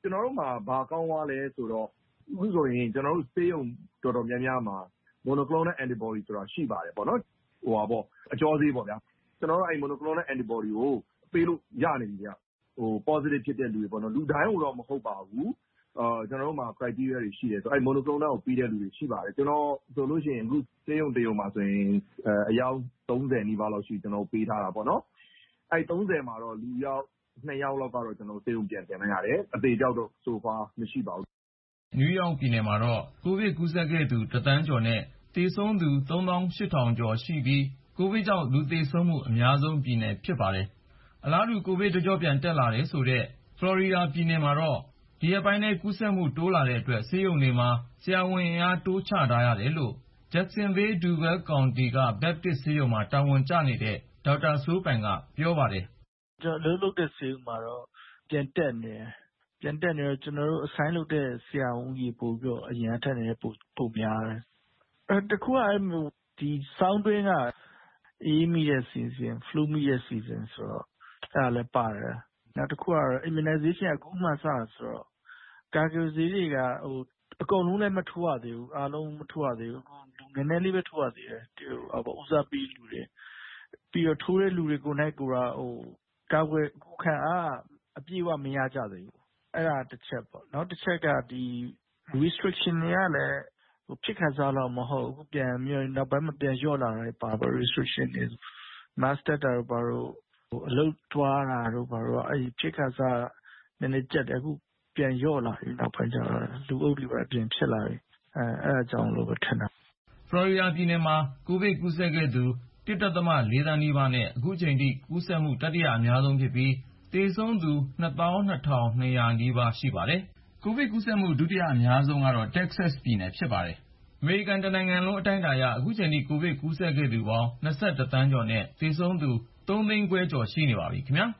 S10: ကျွန်တော်တို့မှာဘာကောင်းသွားလဲဆိုတော့အခုဆိုရင်ကျွန်တော်တို့ဆေးရုံတော်တော်များများမှာ monoclonal antibody ဆိုတာရှိပါတယ်ပေါ့နော်ဟိုပါပေါ့အကျော်သေးပေါ့ဗျာကျွန်တော်တို့အဲ့ monoclonal antibody ကိုပေးလို့ရနေပြီဗျဟို positive ဖြစ်တဲ့လူတွေပေါ့နော်လူတိုင်းဟိုတော့မဟုတ်ပါဘူးအာကျွန်တော်တို့မှာ criteria တွေရှိတယ်ဆိုအဲ့ monoclonal ကိုပြီးတဲ့လူတွေရှိပါတယ်ကျွန်တော်ဆိုလို့ရှိရင်အခုဆေးရုံတရုံမှာဆိုရင်အယောက်သုံးဆယ်နီးပါးလောက်ရှိကျွန်တော်ပေးထားတာပေါ့နော်အဲ့သုံးဆယ်မှာတော့လူယောက်နှစ်ယောက်လောက်ကတော့ကျွန်တော်ဆေးရုံပြန်တင်လိုက်ရတယ်အသေးကြောက်တော့ so far မရှိပါဘူး
S7: နယူးယောက်ပြည်နယ်မှာတော့ကိုဗစ်ကူးစက်ခဲ့သူတစ်သန်းကျော်နဲ့သေဆုံးသူသုံးသောင်းရှစ်ထောင်ကျော်ရှိပြီးကိုဗစ်ကြောင့်လူသေဆုံးမှုအများဆုံးပြည်နယ်ဖြစ်ပါတယ်အလားတူကိုဗစ်တကျော့ပြန်တက်လာတယ်ဆိုတဲ့ဖလော်ရီဒါပြည်နယ်မှာတော့ဒီရက်ပိုင်းထဲကူးစက်မှုတိုးလာတဲ့အတွက်ဆေးရုံတွေမှာဆရာဝန်အင်အားတိုးချထားရတယ်လို့ Jacksonville Duval County က Baptist ဆေးရုံမှာတာဝန်ကျနေတဲ့ဒေါက်တာစိုးပိုင်ကပြောပါတယ်
S11: ကျွန်တော်လုပ်တဲ့ဆေးရုံမှာတော့ပြန်တက်နေပြန်တက်နေတော့ကျွန်တော်တို့အဆိုင်လုပ်တဲ့ဆရာဝန်ကြီးပို့ပြီးတော့အရင်ထက်နေပို့ပို့များတယ်အဲတခုကဒီဆောင်းတွင်းကအေးမီရဲ့ season flu မီရဲ့ season ဆိုတော့အဲ့ဒါလည်းပါတယ်နောက်တစ်ခုကတော့ immunization အခုမှစတာဆိုတော့ကာကွယ်ဆေးတွေကဟိုအကုန်လုံးလည်းမထိုးရသေးဘူးအားလုံးမထိုးရသေးဘူးလူနည်းနည်းလေးပဲထိုးရသေးတယ်ဒီဟိုဥစားပေးလူတွေပြီးတော့ထိုးတဲ့လူတွေကိုနိုင်ကိုကဟိုကာကွယ်ခုခံအားအပြည့်အဝမရကြသေးဘူးအဲ့ဒါတစ်ချက်ပေါ့နောက်တစ်ချက်ကဒီ restriction တွေကလည်းဟိုဖြစ်ခါစားတော့မဟုတ်ဘူးပြန်ပြီးနောက်ပိုင်းမပြန်လျော့လာတယ်ပါ restriction is master တာဘာလို့ဟိုအလုပ်တွားတာတို့ဘာလို့အဲ့ဖြစ်ခါစားနည်းနည်းကြက်တယ်အခုပြန်လျော့လာပြီနောက်ပိုင်းကျတော့လူအုပ်တွေပဲအပြင်ဖြစ်လာပြီအဲအဲ့အကြောင်းလို့ပဲထင်တာ
S7: ဖလော်ရီဒါပြည်နယ်မှာကိုဗစ်ကူးစက်ခဲ့သူ တစ်ဒသမ လေးသန်းနီးပါးနဲ့အခုချိန်ထိကူးစက်မှုတတိယအများဆုံးဖြစ်ပြီးသေဆုံးသူနှစ်သောင်းနှစ်ထောင်နှစ်ရာနီးပါးရှိပါတယ်ကိုဗစ်ကူးစက်မှုဒုတိယအများဆုံးကတော့ Texas ပြည်နယ်ဖြစ်ပါတယ်အမေရိကန်တနိုင်ငံလုံးအတိုင်းအတာအရအခုချိန်ထိကိုဗစ်ကူးစက်ခဲ့သူပေါင်းနှစ်ဆယ့်တစ်သန်းကျော်နဲ့သေဆုံးသူသုံးသိန်းခွဲကျော်ရှိနေပါပြီခင်ဗျာ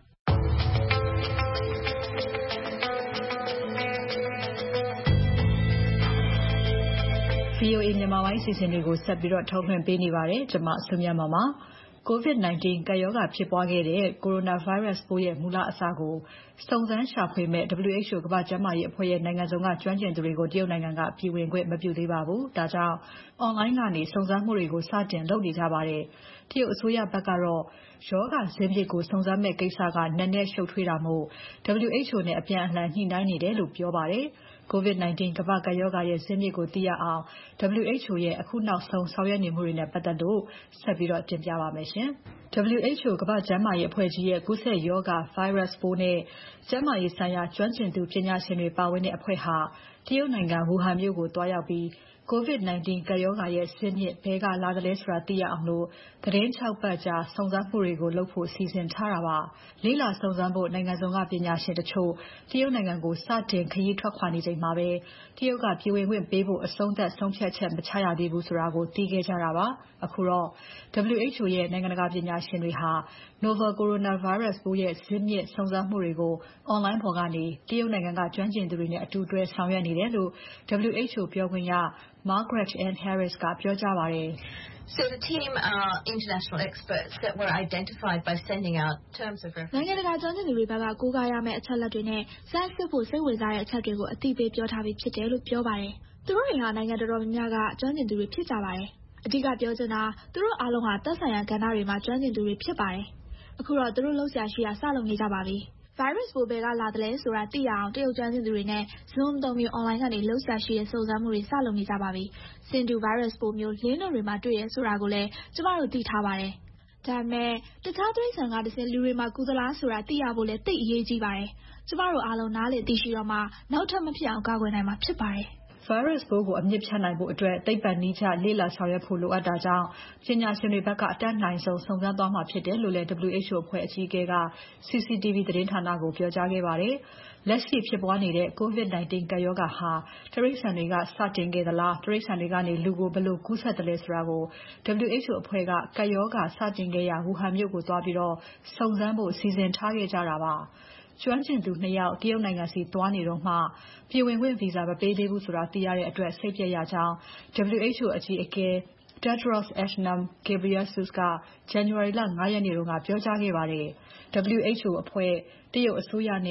S4: ဗီအိုအေမြန်မာပိုင်းစီစဉ်တွေကိုဆက်ပြီးတော့ထုတ်လွှင့်ပေးနေပါတယ်ကျွန်မဆုမြတ်မောင်ပါကိုဗစ် ၁၉ ကပ်ရောဂါဖြစ်ပွားခဲ့တဲ့ Coronavirus ပိုးရဲ့မူလအစကိုစုံစမ်းရှာဖွေမဲ့ W H O ကမ္ဘာ့ကျန်းမာရေးအဖွဲ့ရဲ့နိုင်ငံစုံကကျွမ်းကျင်သူတွေကိုတရုတ်နိုင်ငံကပြည်ဝင်ခွင့်မပြုသေးပါဘူး။ဒါကြောင့် online ကနေစုံစမ်းမှုတွေကိုစတင်လုပ်နေကြပါတယ်။တရုတ်အစိုးရဘက်ကတော့ရောဂါဇင်းမြစ်ကိုစုံစမ်းမဲ့ကိစ္စကနည်းနည်းရှုပ်ထွေးတာမို့ W H O နဲ့အပြန်အလှန်ညှိနှိုင်းနေတယ်လို့ပြောပါတယ်။ ကိုဗစ် ၁၉ ကမ္ဘာ့ကပ်ရောဂါရဲ့ဇင်းမြစ်ကိုသိရအောင် W H O ရဲ့အခုနောက်ဆုံးဆောင်ရွက်နေမှုတွေနဲ့ပတ်သက်လို့ဆက်ပြီးတော့တင်ပြပါမယ်ရှင်။ W H O ကမ္ဘာ့ကျန်းမာရေးအဖွဲ့ကြီးရဲ့ကူးစက်ရောဂါ virus ပိုးနဲ့ကျန်းမာရေးဆိုင်ရာကျွမ်းကျင်သူပညာရှင်တွေပါဝင်တဲ့အဖွဲ့ဟာတရုတ်နိုင်ငံဝူဟန်မြို့ကိုတွားရောက်ပြီးကိုဗစ် ၁၉ ကပ်ရောဂါရဲ့ဇစ်မြစ်ဘဲကလာသလဲဆိုတာသိရအောင်လို့သတင်း ၆ ပတ်ကြာစုံစမ်းမှုတွေကိုလုပ်ဖို့စီစဉ်ထားတာပါ။လေ့လာစုံစမ်းဖို့နိုင်ငံစုံကပညာရှင်တချို့တရုတ်နိုင်ငံကိုစတင်ခရီးထွက်ခွာနေချိန်မှာပဲတရုတ်ကပြည်ဝင်ခွင့်ပေးဖို့အဆုံးသတ်ဆုံးဖြတ်ချက်မချရသေးဘူးဆိုတာကိုသိခဲ့ကြတာပါ။အခုတော့ W H O ရဲ့နိုင်ငံတကာပညာရှင်တွေဟာ Novel Coronavirus ပိုးရဲ့ဇစ်မြစ်စုံစမ်းမှုတွေကို online ပေါ်ကနေတရုတ်နိုင်ငံကကျွမ်းကျင်သူတွေနဲ့အတူတွဲဆောင်ရွက်နေတယ်လို့ W H O ပြောခွင့်ရMargaret Ann Harris ကပြောကြားပါတယ်။
S12: So the team are international experts that were identified by sending out terms of reference.
S13: နိုင်ငံတကာကျွမ်းကျင်သူတွေဘက်ကကိုးကားရမယ့်အချက်လက်တွေနဲ့စမ်းစစ်ဖို့စိတ်ဝင်စားတဲ့အချက်တွေကိုအသိပေးပြောထားပြီးဖြစ်တယ်လို့ပြောပါတယ်။သူတို့တွေဟာနိုင်ငံတော်တော်များများကကျွမ်းကျင်သူတွေဖြစ်ကြပါတယ်။အဓိကပြောချင်တာသူတို့အားလုံးဟာသက်ဆိုင်ရာကဏ္ဍတွေမှာကျွမ်းကျင်သူတွေဖြစ်ပါတယ်။အခုတော့သူတို့လှုပ်ရှားရှိတာစလုပ်နေကြပါပြီ။ virus ပိုးဘယ်ကလာတယ်လဲဆိုတာသိရအောင်တရုတ်ကျွမ်းကျင်သူတွေနဲ့ Zoom သုံးပြီး online ကနေလှုပ်ရှားရှိတဲ့စုံစမ်းမှုတွေစလုပ်နေကြပါပြီ။ဆင်တူ virus ပိုးမျိုးလင်းတို့တွေမှာတွေ့ရဆိုတာကိုလည်းကျမတို့သိထားပါတယ်။ဒါပေမဲ့တခြားတိရစ္ဆာန်ကတဆင့်လူတွေမှာကူးသလားဆိုတာသိရဖို့လည်းသိအရေးကြီးပါတယ်။ကျမတို့အားလုံးနားလည်သိရှိတော့မှနောက်ထပ်မဖြစ်အောင်ကာကွယ်နိုင်မှာဖြစ်ပါတယ်။
S4: virus ပိုးကိုအမြစ်ဖြတ်နိုင်ဖို့အတွက်သိပ္ပံနည်းကျလေ့လာဆောင်ရွက်ဖို့လိုအပ်တာကြောင့်ပညာရှင်တွေဘက်ကအတတ်နိုင်ဆုံးစုံစမ်းသွားမှာဖြစ်တယ်လို့လည်း W H O အဖွဲ့အကြီးအကဲက C C T V သတင်းဌာနကိုပြောကြားခဲ့ပါတယ်။လက်ရှိဖြစ်ပွားနေတဲ့ကိုဗစ် ၁၉ ကပ်ရောဂါဟာတိရစ္ဆာန်တွေကစတင်ခဲ့သလားတိရစ္ဆာန်တွေကနေလူကိုဘယ်လိုကူးစက်သလဲဆိုတာကို W H O အဖွဲ့ကကပ်ရောဂါစတင်ခဲ့ရာဝူဟန်မြို့ကိုသွားပြီးတော့စုံစမ်းဖို့စီစဉ်ထားခဲ့ကြတာပါ။ကျွမ်းကျင်သူနှစ်ယောက်တရုတ်နိုင်ငံစီသွားနေတော့မှပြည်ဝင်ခွင့်ဗီဇာမပေးသေးဘူးဆိုတာသိရတဲ့အတွက်စိတ်ပျက်ရကြောင်း W H O အကြီးအကဲ Tedros Adhanom Ghebreyesus က January လ ၅ ရက်နေ့ကပြောကြားခဲ့ပါတယ်။ W H O အဖွဲ့တရုတ်အစိုးရနဲ့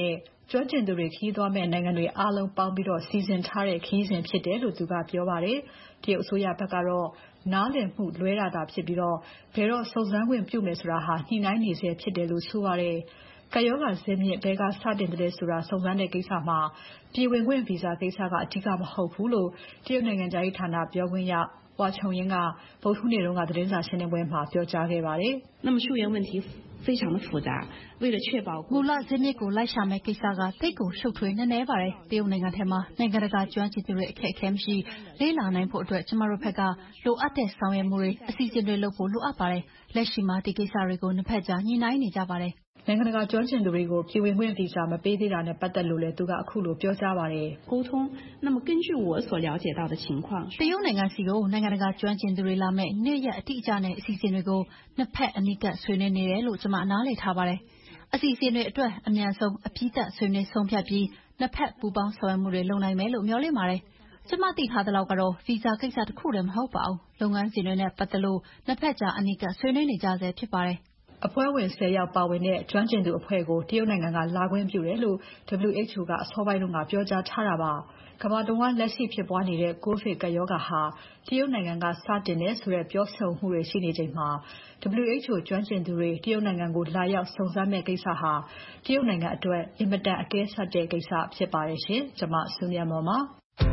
S4: ကျွမ်းကျင်သူတွေခရီးသွားမဲ့နိုင်ငံတွေအားလုံးပေါင်းပြီးစီစဉ်ထားတဲ့ခရီးစဉ်ဖြစ်တယ်လို့သူကပြောပါတယ်။တရုတ်အစိုးရဘက်ကတော့နားလည်မှုလွဲတာသာဖြစ်ပြီးဘယ်တော့စုံစမ်းခွင့်ပြုမယ်ဆိုတာဟာညှိနှိုင်းနေဆဲဖြစ်တယ်လို့ဆိုပါတယ်။ကပ်ရောဂါဇစ်မြစ်ဘယ်ကစတင်တယ်ဆိုတာစုံစမ်းတဲ့ကိစ္စမှာပြည်ဝင်ခွင့်ဗီဇာကိစ္စကအဓိကမဟုတ်ဘူးလို့တရုတ်နိုင်ငံခြားရေးဌာနပြောခွင့်ရဝါချုံယင်းကဗုဒ္ဓဟူးနေ့ကသတင်းစာရှင်းပွဲမှာပြောကြားခဲ့ပါတယ်။
S14: 那么溯源问题非常的复杂，为了确保မူလဇစ်မြစ်ကိုလိုက်ရှာမဲ့ကိစ္စကတိတ်ကိုရှုပ်ထွေးနေနေပါတယ်။တရုတ်နိုင်ငံထဲမှာနိုင်ငံတကာကျွမ်းကျင်သူတွေအခက်အခဲမရှိလေ့လာနိုင်ဖို့အတွက်ကျမတို့ဘက်ကလိုအပ်တဲ့ဆောင်ရွက်မှုတွေအစီအစဉ်တွေလုပ်ဖို့လိုအပ်ပါတယ်။လက်ရှိမှာဒီကိစ္စတွေကိုနှစ်ဖက်ကြားညှိနှိုင်းနေကြပါတယ်။
S4: နိုင်ငံတကာကျွမ်းကျင်သူတွေကိုပြည်ဝင်ခွင့်ဗီဇာမပေးသေးတာနဲ့ပတ်သက်လို့လည်းသူကအခုလိုပြောကြားပါတယ်
S14: ။沟通那么根据我所了解到的情况တရုတ်နိုင်ငံစီကိုနိုင်ငံတကာကျွမ်းကျင်သူတွေလာမဲ့နေ့ရက်အတိအကျနဲ့အစီအစဉ်တွေကိုနှစ်ဖက်အနီးကပ်ဆွေးနွေးနေတယ်လို့ကျွန်မနားလည်ထားပါတယ်။အစီအစဉ်တွေအတွက်အများဆုံးအပြည့်သက်ဆွေးနွေးဆုံးဖြတ်ပြီးနှစ်ဖက်ပူးပေါင်းဆောင်ရွက်မှုတွေလုပ်နိုင်မယ်လို့မျှော်လင့်ပါတယ်။ကျွန်မသိထားသလောက်ကတော့ဗီဇာကိစ္စတစ်ခုတည်းမဟုတ်ပါဘူး။လုပ်ငန်းစဉ်တွေနဲ့ပတ်သက်လို့နှစ်ဖက်ကြားအနီးကပ်ဆွေးနွေးနေကြဆဲဖြစ်ပါတယ်။
S4: အဖွဲ့ဝင်ဆယ်ယောက်ပါဝင်တဲ့ကျွမ်းကျင်သူအဖွဲ့ကိုတရုတ်နိုင်ငံကလာခွင့်ပြုတယ်လို့ W H O ကအစောပိုင်းကပြောကြားထားတာပါ။ကမ္ဘာတဝန်းလက်ရှိဖြစ်ပွားနေတဲ့ကိုဗစ်ကပ်ရောဂါဟာတရုတ်နိုင်ငံကစတင်တယ်ဆိုတဲ့ပြောဆိုမှုတွေရှိနေချိန်မှာ W H O ကျွမ်းကျင်သူတွေတရုတ်နိုင်ငံကိုလာရောက်စုံစမ်းမဲ့ကိစ္စဟာတရုတ်နိုင်ငံအတွက်အင်မတန်အကဲဆတ်တဲ့ကိစ္စဖြစ်ပါတယ်ရှင်။ကျွန်မစုမြတ်မော်ပါ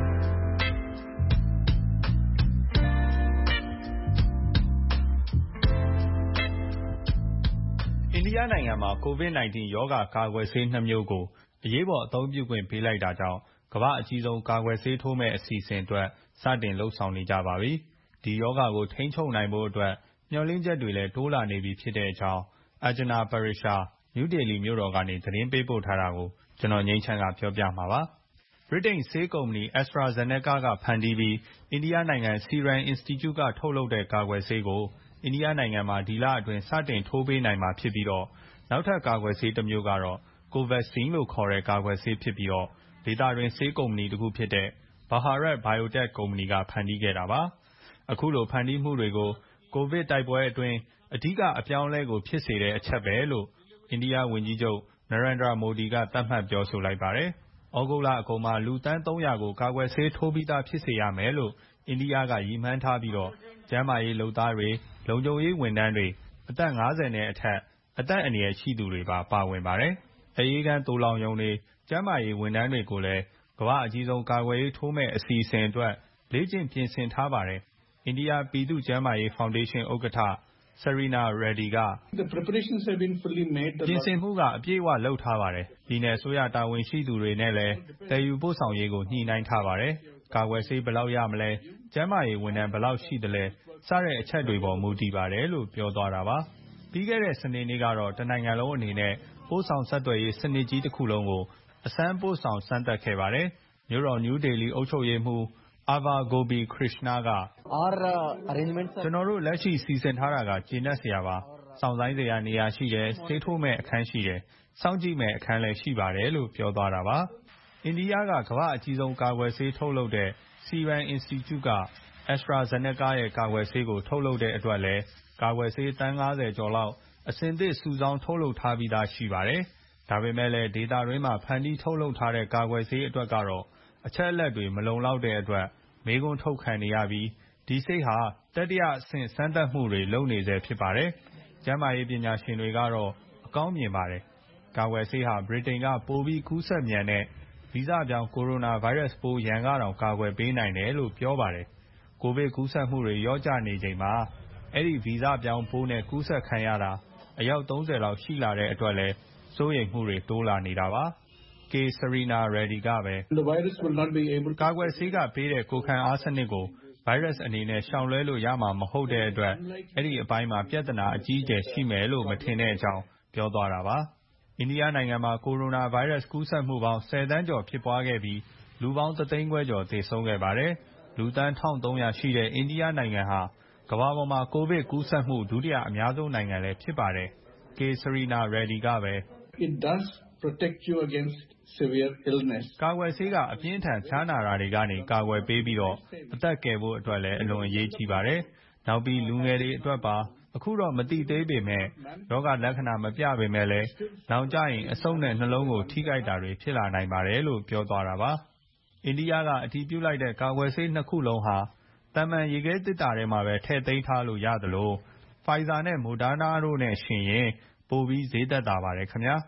S15: အိန္ဒိယနိုင်ငံမှာ ကိုဗစ် ၁၉ ရောဂါကာကွယ်ဆေးနှစ်မျိုးကိုအရေးပေါ်အသုံးပြုခွင့်ပေးလိုက်တာကြောင့်ကမ္ဘာ့အကြီးဆုံးကာကွယ်ဆေးထိုးမဲ့အစီအစဉ်အတွက်စတင်လှုပ်ဆောင်နေကြပါပြီ။ဒီရောဂါကိုထိန်းချုပ်နိုင်ဖို့အတွက်မျှော်လင့်ချက်တွေလည်းတိုးလာနေပြီဖြစ်တဲ့အကြောင်း Anjana Parishar နယူးဒေလီမြို့တော်ကနေသတင်းပေးပို့ထားတာကိုကျွန်တော်ငြိမ်းချမ်းကပြောပြမှာပါ။ဗြိတိန်ဆေးကုမ္ပဏီ AstraZeneca ကဖန်တီးပြီးအိန္ဒိယနိုင်ငံ Serum Institute ကထုတ်လုပ်တဲ့ကာကွယ်ဆေးကိုအိန္ဒိယနိုင်ငံမှာဒီလအတွင်းစတင်ထိုးပေးနိုင်မှာဖြစ်ပြီးတော့နောက်ထပ်ကာကွယ်ဆေးတစ်မျိုးကတော့ Covaxin လို့ခေါ်တဲ့ကာကွယ်ဆေးဖြစ်ပြီးတော့ဒေသတွင်းဆေးကုမ္ပဏီတစ်ခုဖြစ်တဲ့ Bharat Biotech ကုမ္ပဏီကဖန်တီးခဲ့တာပါ။အခုလိုဖန်တီးမှုတွေကိုကိုဗစ်တိုက်ပွဲအတွင်းအဓိကအပြောင်းအလဲကိုဖြစ်စေတဲ့အချက်ပဲလို့အိန္ဒိယဝန်ကြီးချုပ် Narendra Modi ကသတ်မှတ်ပြောဆိုလိုက်ပါတယ်။ဩဂုတ်လအကုန်မှာလူသန်းသုံးရာကိုကာကွယ်ဆေးထိုးပြီးသားဖြစ်စေရမယ်လို့အိန္ဒိယကရည်မှန်းထားပြီးတော့ကျန်းမာရေးလုပ်သားတွေလုံခြုံရေးဝန်ထမ်းတွေအသက်၅၀နဲ့အထက်အသက်အန္တရာယ်ရှိသူတွေပါပါဝင်ပါတယ်။အရေးကန်သိုလောင်ရုံတွေကျန်းမာရေးဝန်ထမ်းတွေကိုလည်းကမ္ဘာ့အကြီးဆုံးကာကွယ်ရေးထိုးမဲ့အစီအစဉ်အတွက်လေ့ကျင့်ပြင်ဆင်ထားပါတယ်။အိန္ဒိယပြည်သူ့ကျန်းမာရေးဖောင်ဒေးရှင်းဥက္ကဋ္ဌ Sarina Reddy ကပြင်ဆင်မှုကအပြည့်အဝလုပ်ထားပါတယ်။ပြည်နယ်အစိုးရတာဝန်ရှိသူတွေနဲ့လည်းတည်ယူပို့ဆောင်ရေးကိုညှိနှိုင်းထားပါတယ်။ကာကွယ်ဆေးဘယ်လောက်ရမလဲကျန်းမာရေးဝန်ထမ်းဘယ်လောက်ရှိသလဲစတဲ့အချက်တွေပေါ်မူတည်ပါတယ်လို့ပြောသွားတာပါ။ပြီးခဲ့တဲ့စနေနေ့ကတော့တနိုင်ငံလုံးအနေနဲ့ပို့ဆောင်ဆက်သွယ်ရေးစနစ်ကြီးတစ်ခုလုံးကိုအစမ်းပို့ဆောင်စမ်းသပ်ခဲ့ပါတယ်။မြို့တော်နယူးဒေလီအုပ်ချုပ်ရေးမှူး Ava Gopi Krishna ကကျွန်တော်တို့လက်ရှိစီစဉ်ထားတာကကျေနပ်စရာပါ။စောင့်ဆိုင်းစရာနေရာရှိတယ်ဆေးထိုးမဲ့အခန်းရှိတယ်စောင့်ကြည့်မဲ့အခန်းလည်းရှိပါတယ်လို့ပြောသွားတာပါ။အိန္ဒိယကကမ္ဘာ့အကြီးဆုံးကာကွယ်ဆေးထုတ်လုပ်တဲ့ Serum Institute က AstraZeneca ရဲ့ကာကွယ်ဆေးကိုထုတ်လုပ်တဲ့အတွက်လည်းကာကွယ်ဆေးသန်း၅၀ကျော်လောက်အဆင်သင့်စုဆောင်းထုတ်လုပ်ထားပြီးသားရှိပါတယ်။ဒါပေမဲ့လည်းဒေသတွင်းမှာဖန်တီးထုတ်လုပ်ထားတဲ့ကာကွယ်ဆေးအတွက်ကတော့အချက်အလက်တွေမလုံလောက်တဲ့အတွက်မေးခွန်းထုတ်ခံနေရပြီးဒီဆေးဟာတတိယအဆင့်စမ်းသပ်မှုတွေလုပ်နေဆဲဖြစ်ပါတယ်။ကျန်းမာရေးပညာရှင်တွေကတော့အကောင်းမြင်ပါတယ်။ကာကွယ်ဆေးဟာဗြိတိန်ကပိုပြီးကူးစက်မြန်တဲ့ဗီဇပြောင်းကိုရိုနာဗိုင်းရပ်စ်ပိုးရန်ကတောင်ကာကွယ်ပေးနိုင်တယ်လို့ပြောပါတယ်။ကိုဗစ်ကူးစက်မှုတွေလျော့ကျနေချိန်မှာအဲ့ဒီဗီဇပြောင်းပိုးနဲ့ကူးစက်ခံရတာအယောက်သုံးဆယ်လောက်ရှိလာတဲ့အတွက်လည်းစိုးရိမ်မှုတွေတိုးလာနေတာပါ။ K Sarina Reddy ကပဲကာကွယ်ဆေးကပေးတဲ့ကိုယ်ခံအားစနစ်ကိုဗိုင်းရပ်စ်အနေနဲ့ရှောင်လွှဲလို့ရမှာမဟုတ်တဲ့အတွက်အဲ့ဒီအပိုင်းမှာပြဿနာအကြီးအကျယ်ရှိမယ်လို့မထင်တဲ့အကြောင်းပြောသွားတာပါ။အိန္ဒိယနိုင်ငံမှာကိုရိုနာဗိုင်းရပ်စ်ကူးစက်မှုပေါင်းဆယ်သန်းကျော်ဖြစ်ပွားခဲ့ပြီးလူပေါင်းတစ်သိန်းခွဲကျော်သေဆုံးခဲ့ပါတယ်။လူသန်းတစ်ထောင်သုံးရာရှိတဲ့အိန္ဒိယနိုင်ငံဟာကမ္ဘာပေါ်မှာကိုဗစ်ကူးစက်မှုဒုတိယအများဆုံးနိုင်ငံလည်းဖြစ်ပါတယ်။ K Sarina Reddy ကပဲကာကွယ်ဆေးကအပြင်းထန်ဖျားနာတာတွေကနေကာကွယ်ပေးပြီးတော့အသက်ကယ်ဖို့အတွက်လည်းအလွန်အရေးကြီးပါတယ်။နောက်ပြီးလူငယ်တွေအတွက်ပါအခုတော့မသိသေးပေမဲ့ရောဂါလက္ခဏာမပြပေမဲ့လည်းနောင်ကျရင်အဆုတ်နဲ့နှလုံးကိုထိခိုက်တာတွေဖြစ်လာနိုင်ပါတယ်လို့ပြောသွားတာပါ။အိန္ဒိယကအတည်ပြုလိုက်တဲ့ကာကွယ်ဆေးနှစ်ခုလုံးဟာသာမန်ရေခဲသေတ္တာထဲမှာပဲထည့်သိမ်းထားလို့ရသလို Pfizer နဲ့ Moderna တို့နဲ့ယှဉ်ရင်ပိုပြီးဈေးသက်သာပါတယ်ခင်ဗျာ။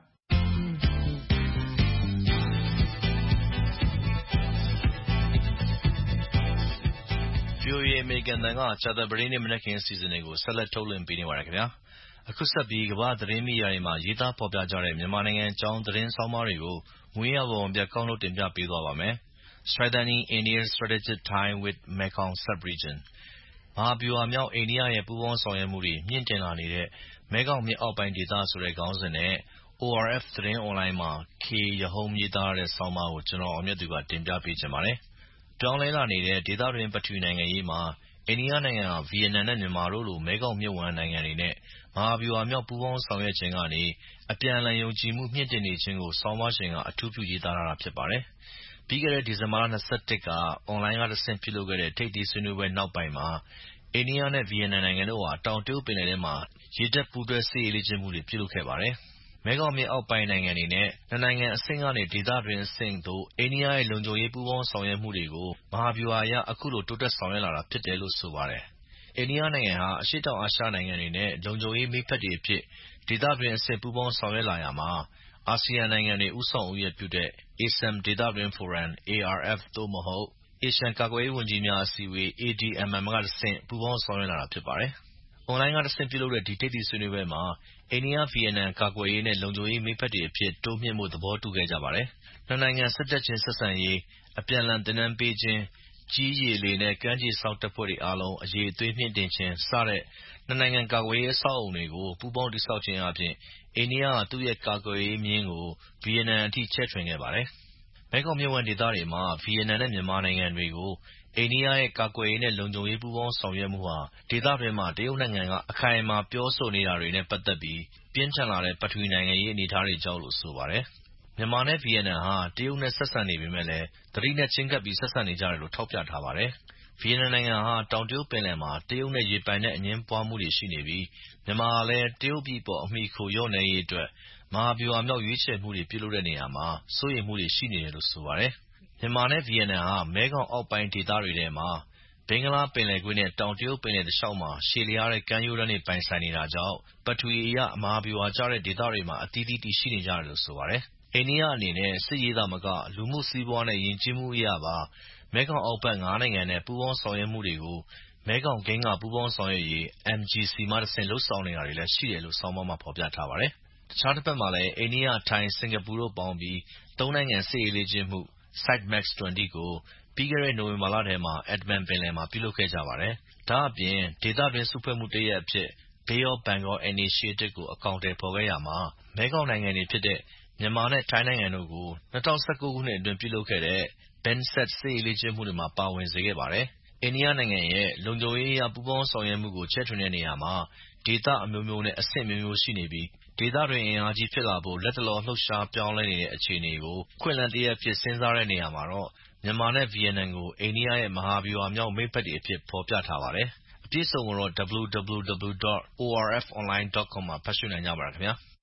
S16: ဗွီအိုအေ အမေရိကန်အသံကကြာသပတေးနေ့မနက်ခင်းအစီအစဉ်တွေကိုဆက်လက်ထုတ်လွှင့်ပေးနေပါတယ်ခင်ဗျာ။အခုဆက်ပြီးကမ္ဘာ့သတင်းမီဒီယာတွေမှာရေးသားဖော်ပြကြတဲ့မြန်မာနိုင်ငံအကြောင်းသတင်းဆောင်းပါးတွေကိုမွေးရာဘောင်ပြတ်ကောက်နှုတ်တင်ပြပေးသွားပါမယ်။ Strengthening India's strategic tie with Mekong Sub-region မဟာဗျူဟာမြောက်အိန္ဒိယရဲ့ပူးပေါင်းဆောင်ရွက်မှုတွေမြင့်တင်လာနေတဲ့မဲခေါင်မြစ်အောက်ပိုင်းဒေသဆိုတဲ့ခေါင်းစဉ်နဲ့ O R F သတင်းအွန်လိုင်းမှာ K ရဟုန်းရေးသားတဲ့ဆောင်းပါးကိုကျွန်တော်အောင်မြတ်သူကတင်ပြပေးချင်ပါတယ်။ပြောင်းလဲလာနေတဲ့ဒေသတွင်းပထဝီနိုင်ငံရေးမှာအိန္ဒိယနိုင်ငံဟာဗီယက်နမ်နဲ့မြန်မာတို့လိုမဲခေါင်မြစ်ဝှမ်းနိုင်ငံတွေနဲ့မဟာဗျူဟာမြောက်ပူးပေါင်းဆောင်ရွက်ခြင်းကနေအပြန်အလှန်ယုံကြည်မှုမြင့်တင်နေခြင်းကိုဆောင်းပါးရှင်ကအထူးပြုရေးသားထားတာဖြစ်ပါတယ်။ပြီးခဲ့တဲ့ဒီဇင်ဘာလ၂၁ကအွန်လိုင်းကတဆင့်ပြုလုပ်ခဲ့တဲ့ထိပ်သီးဆွေးနွေးပွဲနောက်ပိုင်းမှာအိန္ဒိယနဲ့ဗီယက်နမ်နိုင်ငံတို့ဟာတောင်တရုတ်ပင်လယ်ထဲမှာရေတပ်ပူးတွဲစစ်ရေးလေ့ကျင့်မှုတွေပြုလုပ်ခဲ့ပါတယ်။မဲခေါင်မြစ်အောက်ပိုင်းနိုင်ငံတွေနဲ့နှစ်နိုင်ငံအဆင့်ကနေဒေသတွင်းအဆင့်သို့အိန္ဒိယရဲ့လုံခြုံရေးပူးပေါင်းဆောင်ရွက်မှုတွေကိုမဟာဗျူဟာအရအခုလိုတိုးတက်ဆောင်ရွက်လာတာဖြစ်တယ်လို့ဆိုပါတယ်။အိန္ဒိယနိုင်ငံဟာအရှေ့တောင်အာရှနိုင်ငံတွေနဲ့လုံခြုံရေးမိတ်ဖက်တွေအဖြစ်ဒေသတွင်းအဆင့်ပူးပေါင်းဆောင်ရွက်လာရာမှာအာဆီယံနိုင်ငံတွေဦးဆောင်ဦးရွက်ပြုတဲ့ A S E M ဒေသတွင်းဖိုရမ် A R F သို့မဟုတ် Asian ကာကွယ်ရေးဝန်ကြီးများအစည်းအဝေး A D M M ကတဆင့်ပူးပေါင်းဆောင်ရွက်လာတာဖြစ်ပါတယ်။အွန်လိုင်းကတဆင့်ပြုလုပ်တဲ့ဒီထိပ်သီးဆွေးနွေးပွဲမှာအိန္ဒိယ-ဗီယက်နမ်ကာကွယ်ရေးနဲ့လုံခြုံရေးမိတ်ဖက်တွေအဖြစ်တိုးမြှင့်ဖို့သဘောတူခဲ့ကြပါတယ်။နှစ်နိုင်ငံစစ်တပ်ချင်းဆက်ဆံရေး၊အပြန်အလှန်သင်တန်းပေးခြင်း၊ကြည်း၊ရေ၊လေနဲ့ကမ်းခြေစောင့်တပ်ဖွဲ့တွေအားလုံးအရည်အသွေးမြှင့်တင်ခြင်းစတဲ့နှစ်နိုင်ငံကာကွယ်ရေးအဆောက်အအုံတွေကိုပူးပေါင်းတည်ဆောက်ခြင်းအားဖြင့်အိန္ဒိယဟာသူ့ရဲ့ကာကွယ်ရေးမြင်းကိုဗီယက်နမ်အထိချဲ့ထွင်ခဲ့ပါတယ်။မဲခေါင်မြစ်ဝှမ်းဒေသတွေမှာဗီယက်နမ်နဲ့မြန်မာနိုင်ငံတွေကိုအိန္ဒိယရဲ့ကာကွယ်ရေးနဲ့လုံခြုံရေးပူးပေါင်းဆောင်ရွက်မှုဟာဒေသတွင်းမှာတရုတ်နိုင်ငံကအခိုင်အမာပြောဆိုနေတာတွေနဲ့ပတ်သက်ပြီးပြင်းထန်လာတဲ့ပထဝီနိုင်ငံရေးအနေအထားတွေကြောင့်လို့ဆိုပါတယ်။မြန်မာနဲ့ဗီယက်နမ်ဟာတရုတ်နဲ့ဆက်ဆံနေပေမဲ့လည်းသတိနဲ့ချဉ်းကပ်ပြီးဆက်ဆံနေကြတယ်လို့ထောက်ပြထားပါတယ်။ဗီယက်နမ်နိုင်ငံဟာတောင်တရုတ်ပင်လယ်မှာတရုတ်နဲ့ရေပိုင်နက်အငြင်းပွားမှုတွေရှိနေပြီးမြန်မာဟာလည်းတရုတ်ပြည်အပေါ်အမှီအခိုလျော့နည်းရေးအတွက်မဟာဗျူဟာမြောက်ရွေးချယ်မှုတွေပြုလုပ်တဲ့နေရာမှာစိုးရိမ်မှုတွေရှိနေတယ်လို့ဆိုပါတယ်။မြန်မာနဲ့ဗီယက်နမ်ဟာမဲခေါင်အောက်ပိုင်းဒေသတွေထဲမှာဘင်္ဂလားပင်လယ်ကွေ့နဲ့တောင်တရုတ်ပင်လယ်တလျှောက်မှာရှည်လျားတဲ့ကမ်းရိုးတန်းတွေပိုင်ဆိုင်နေတာကြောင့်ပထဝီအရမဟာဗျူဟာကျတဲ့ဒေသတွေမှာအသီးသီးတည်ရှိနေကြတယ်လို့ဆိုပါတယ်။အိန္ဒိယအနေနဲ့စစ်ရေးသာမကလူမှုစီးပွားနဲ့ယဉ်ကျေးမှုအရပါမဲခေါင်အောက်ဘက်ငါးနိုင်ငံနဲ့ပူးပေါင်းဆောင်ရွက်မှုတွေကိုမဲခေါင်ဂင်္ဂါပူးပေါင်းဆောင်ရွက်ရေး M G C မှတဆင့်လုပ်ဆောင်နေတာတွေလည်းရှိတယ်လို့ဆောင်းပါးမှာဖော်ပြထားပါတယ်။တခြားတဘက်မှာလည်းအိန္ဒိယ၊ထိုင်း၊စင်ကာပူတို့ပေါင်းပြီးသုံးနိုင်ငံစစ်ရေးလေ့ကျင့်မှု SiteMax ၂၀ ကိုပြီးခဲ့တဲ့နိုဝင်ဘာလထဲမှာအန်ဒမန်ပင်လယ်မှာပြုလုပ်ခဲ့ကြပါတယ်။ဒါ့အပြင်ဒေသတွင်းစုဖွဲ့မှုတရပ်အဖြစ် Bay of Bengal Initiative ကိုအကောင်အထည်ဖော်ခဲ့ရာမှာမဲခေါင်နိုင်ငံတွေဖြစ်တဲ့မြန်မာနဲ့ထိုင်းနိုင်ငံတို့ကို၂၀၁၉ခုနှစ်အတွင်းပြုလုပ်ခဲ့တဲ့ B I M S T E C စစ်ရေးလေ့ကျင့်မှုတွေမှာပါဝင်စေခဲ့ပါတယ်။အိန္ဒိယနိုင်ငံရဲ့လုံခြုံရေးအရပူးပေါင်းဆောင်ရွက်မှုကိုချဲ့ထွင်တဲ့နေရာမှာဒေသအမျိုးမျိုးနဲ့အဆင့်အမျိုးမျိုးရှိနေပြီးဒေသတွင်းအင်အားကြီးဖြစ်လာဖို့လတ်တလောလှုပ်ရှားပြောင်းလဲနေတဲ့အခြေအနေကိုအခွင့်အလမ်းတရပ်အဖြစ်စဉ်းစားတဲ့နေရာမှာတော့မြန်မာနဲ့ဗီယက်နမ်ကိုအိန္ဒိယရဲ့မဟာဗျူဟာမြောက်မိတ်ဖက်တွေအဖြစ်ဖော်ပြထားပါတယ်။အပြည့်အစုံကိုတော့ W W W dot O R F online dot com မှာဖတ်ရှုနိုင်ကြပါတယ်ခင်ဗျာ။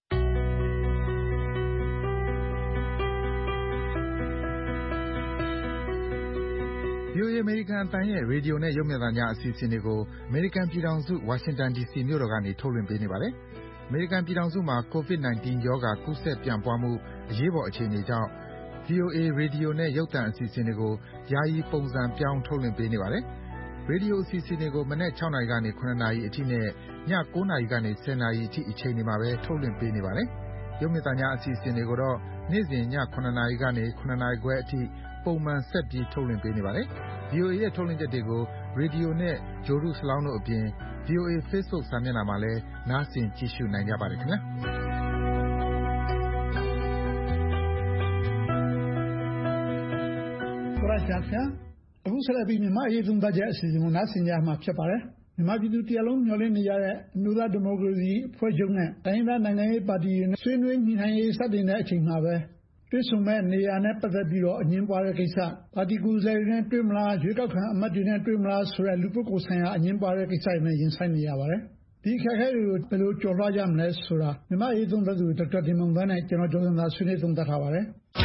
S17: ဗွီအိုအေအမေရိကန်အသံရဲ့ရေဒီယိုနဲ့ရုပ်မြင်သံကြားအစီအစဉ်တွေကိုအမေရိကန်ပြည်ထောင်စုဝါရှင်တန်ဒီစီမြို့တော်ကနေထုတ်လွှင့်ပေးနေပါတယ်။အမေရိကန်ပြည်ထောင်စုမှာ ကိုဗစ် ၁၉ ရောဂါကူးစက်ပြန့်ပွားမှုအရေးပေါ်အခြေအနေကြောင့် ဗွီအိုအေရေဒီယိုနဲ့ရုပ်သံအစီအစဉ်တွေကိုယာယီပုံစံပြောင်းထုတ်လွှင့်ပေးနေပါတယ်။ရေဒီယိုအစီအစဉ်တွေကိုမနက်၆နာရီကနေ၇နာရီအထိနဲ့ည၉နာရီကနေ၁၀နာရီအထိအချိန်တွေမှာပဲထုတ်လွှင့်ပေးနေပါတယ်။ရုပ်မြင်သံကြားအစီအစဉ်တွေကိုတော့နေ့စဉ်ည၇နာရီကနေ၇နာရီခွဲအထိပုံမှန်ဆက်ပြီးထုတ်လွှင့်ပေးနေပါတယ်။ ဗွီအိုအေရဲ့ထုတ်လွှင့်ချက်တွေကိုရေဒီယိုနဲ့ဂြိုလ်တုစလောင်းတို့အပြင် ဗွီအိုအေ Facebook စာမျက်နှာမှာလည်းနားဆင်ကြည့်ရှုနိုင်ကြပါတယ်ခင်ဗျာ။
S18: Gracias. အခုဆက်လက်ပြီးမြန်မာ့အရေးသုံးသပ်ချက်အစီအစဉ်ကိုနားဆင်ကြရမှာဖြစ်ပါတယ်။မြန်မာပြည်သူတရပ်လုံးမျှော်လင့်နေကြတဲ့အမျိုးသားဒီမိုကရေစီအဖွဲ့ချုပ်နဲ့တိုင်းရင်းသားနိုင်ငံရေးပါတီတွေနဲ့ဆွေးနွေးညှိနှိုင်းရေးစတင်တဲ့အချိန်မှာပဲတွေ့ဆုံမဲ့နေရာနဲ့ပတ်သက်ပြီးတော့အငြင်းပွားတဲ့ကိစ္စပါတီကူယ်စားလှယ်တွေနဲ့တွေ့မလားရွေးကောက်ခံအမတ်တွေနဲ့တွေ့မလားဆိုတဲ့လူပုဂ္ဂိုလ်ဆိုင်ရာအငြင်းပွားတဲ့ကိစ္စတွေနဲ့ရင်ဆိုင်နေရပါတယ်ဒီခက်ခဲတွေကိုဘယ်လိုကျော်လွှားကြမလဲဆိုတာမြန်မာရေးသုံးသပ်သူဒေါက်တာတင်မောင်သန်းနဲ့ကျွန်တော်ကျော်စံသာဆွေးနွေးသုံးသပ်ထားပါတယ်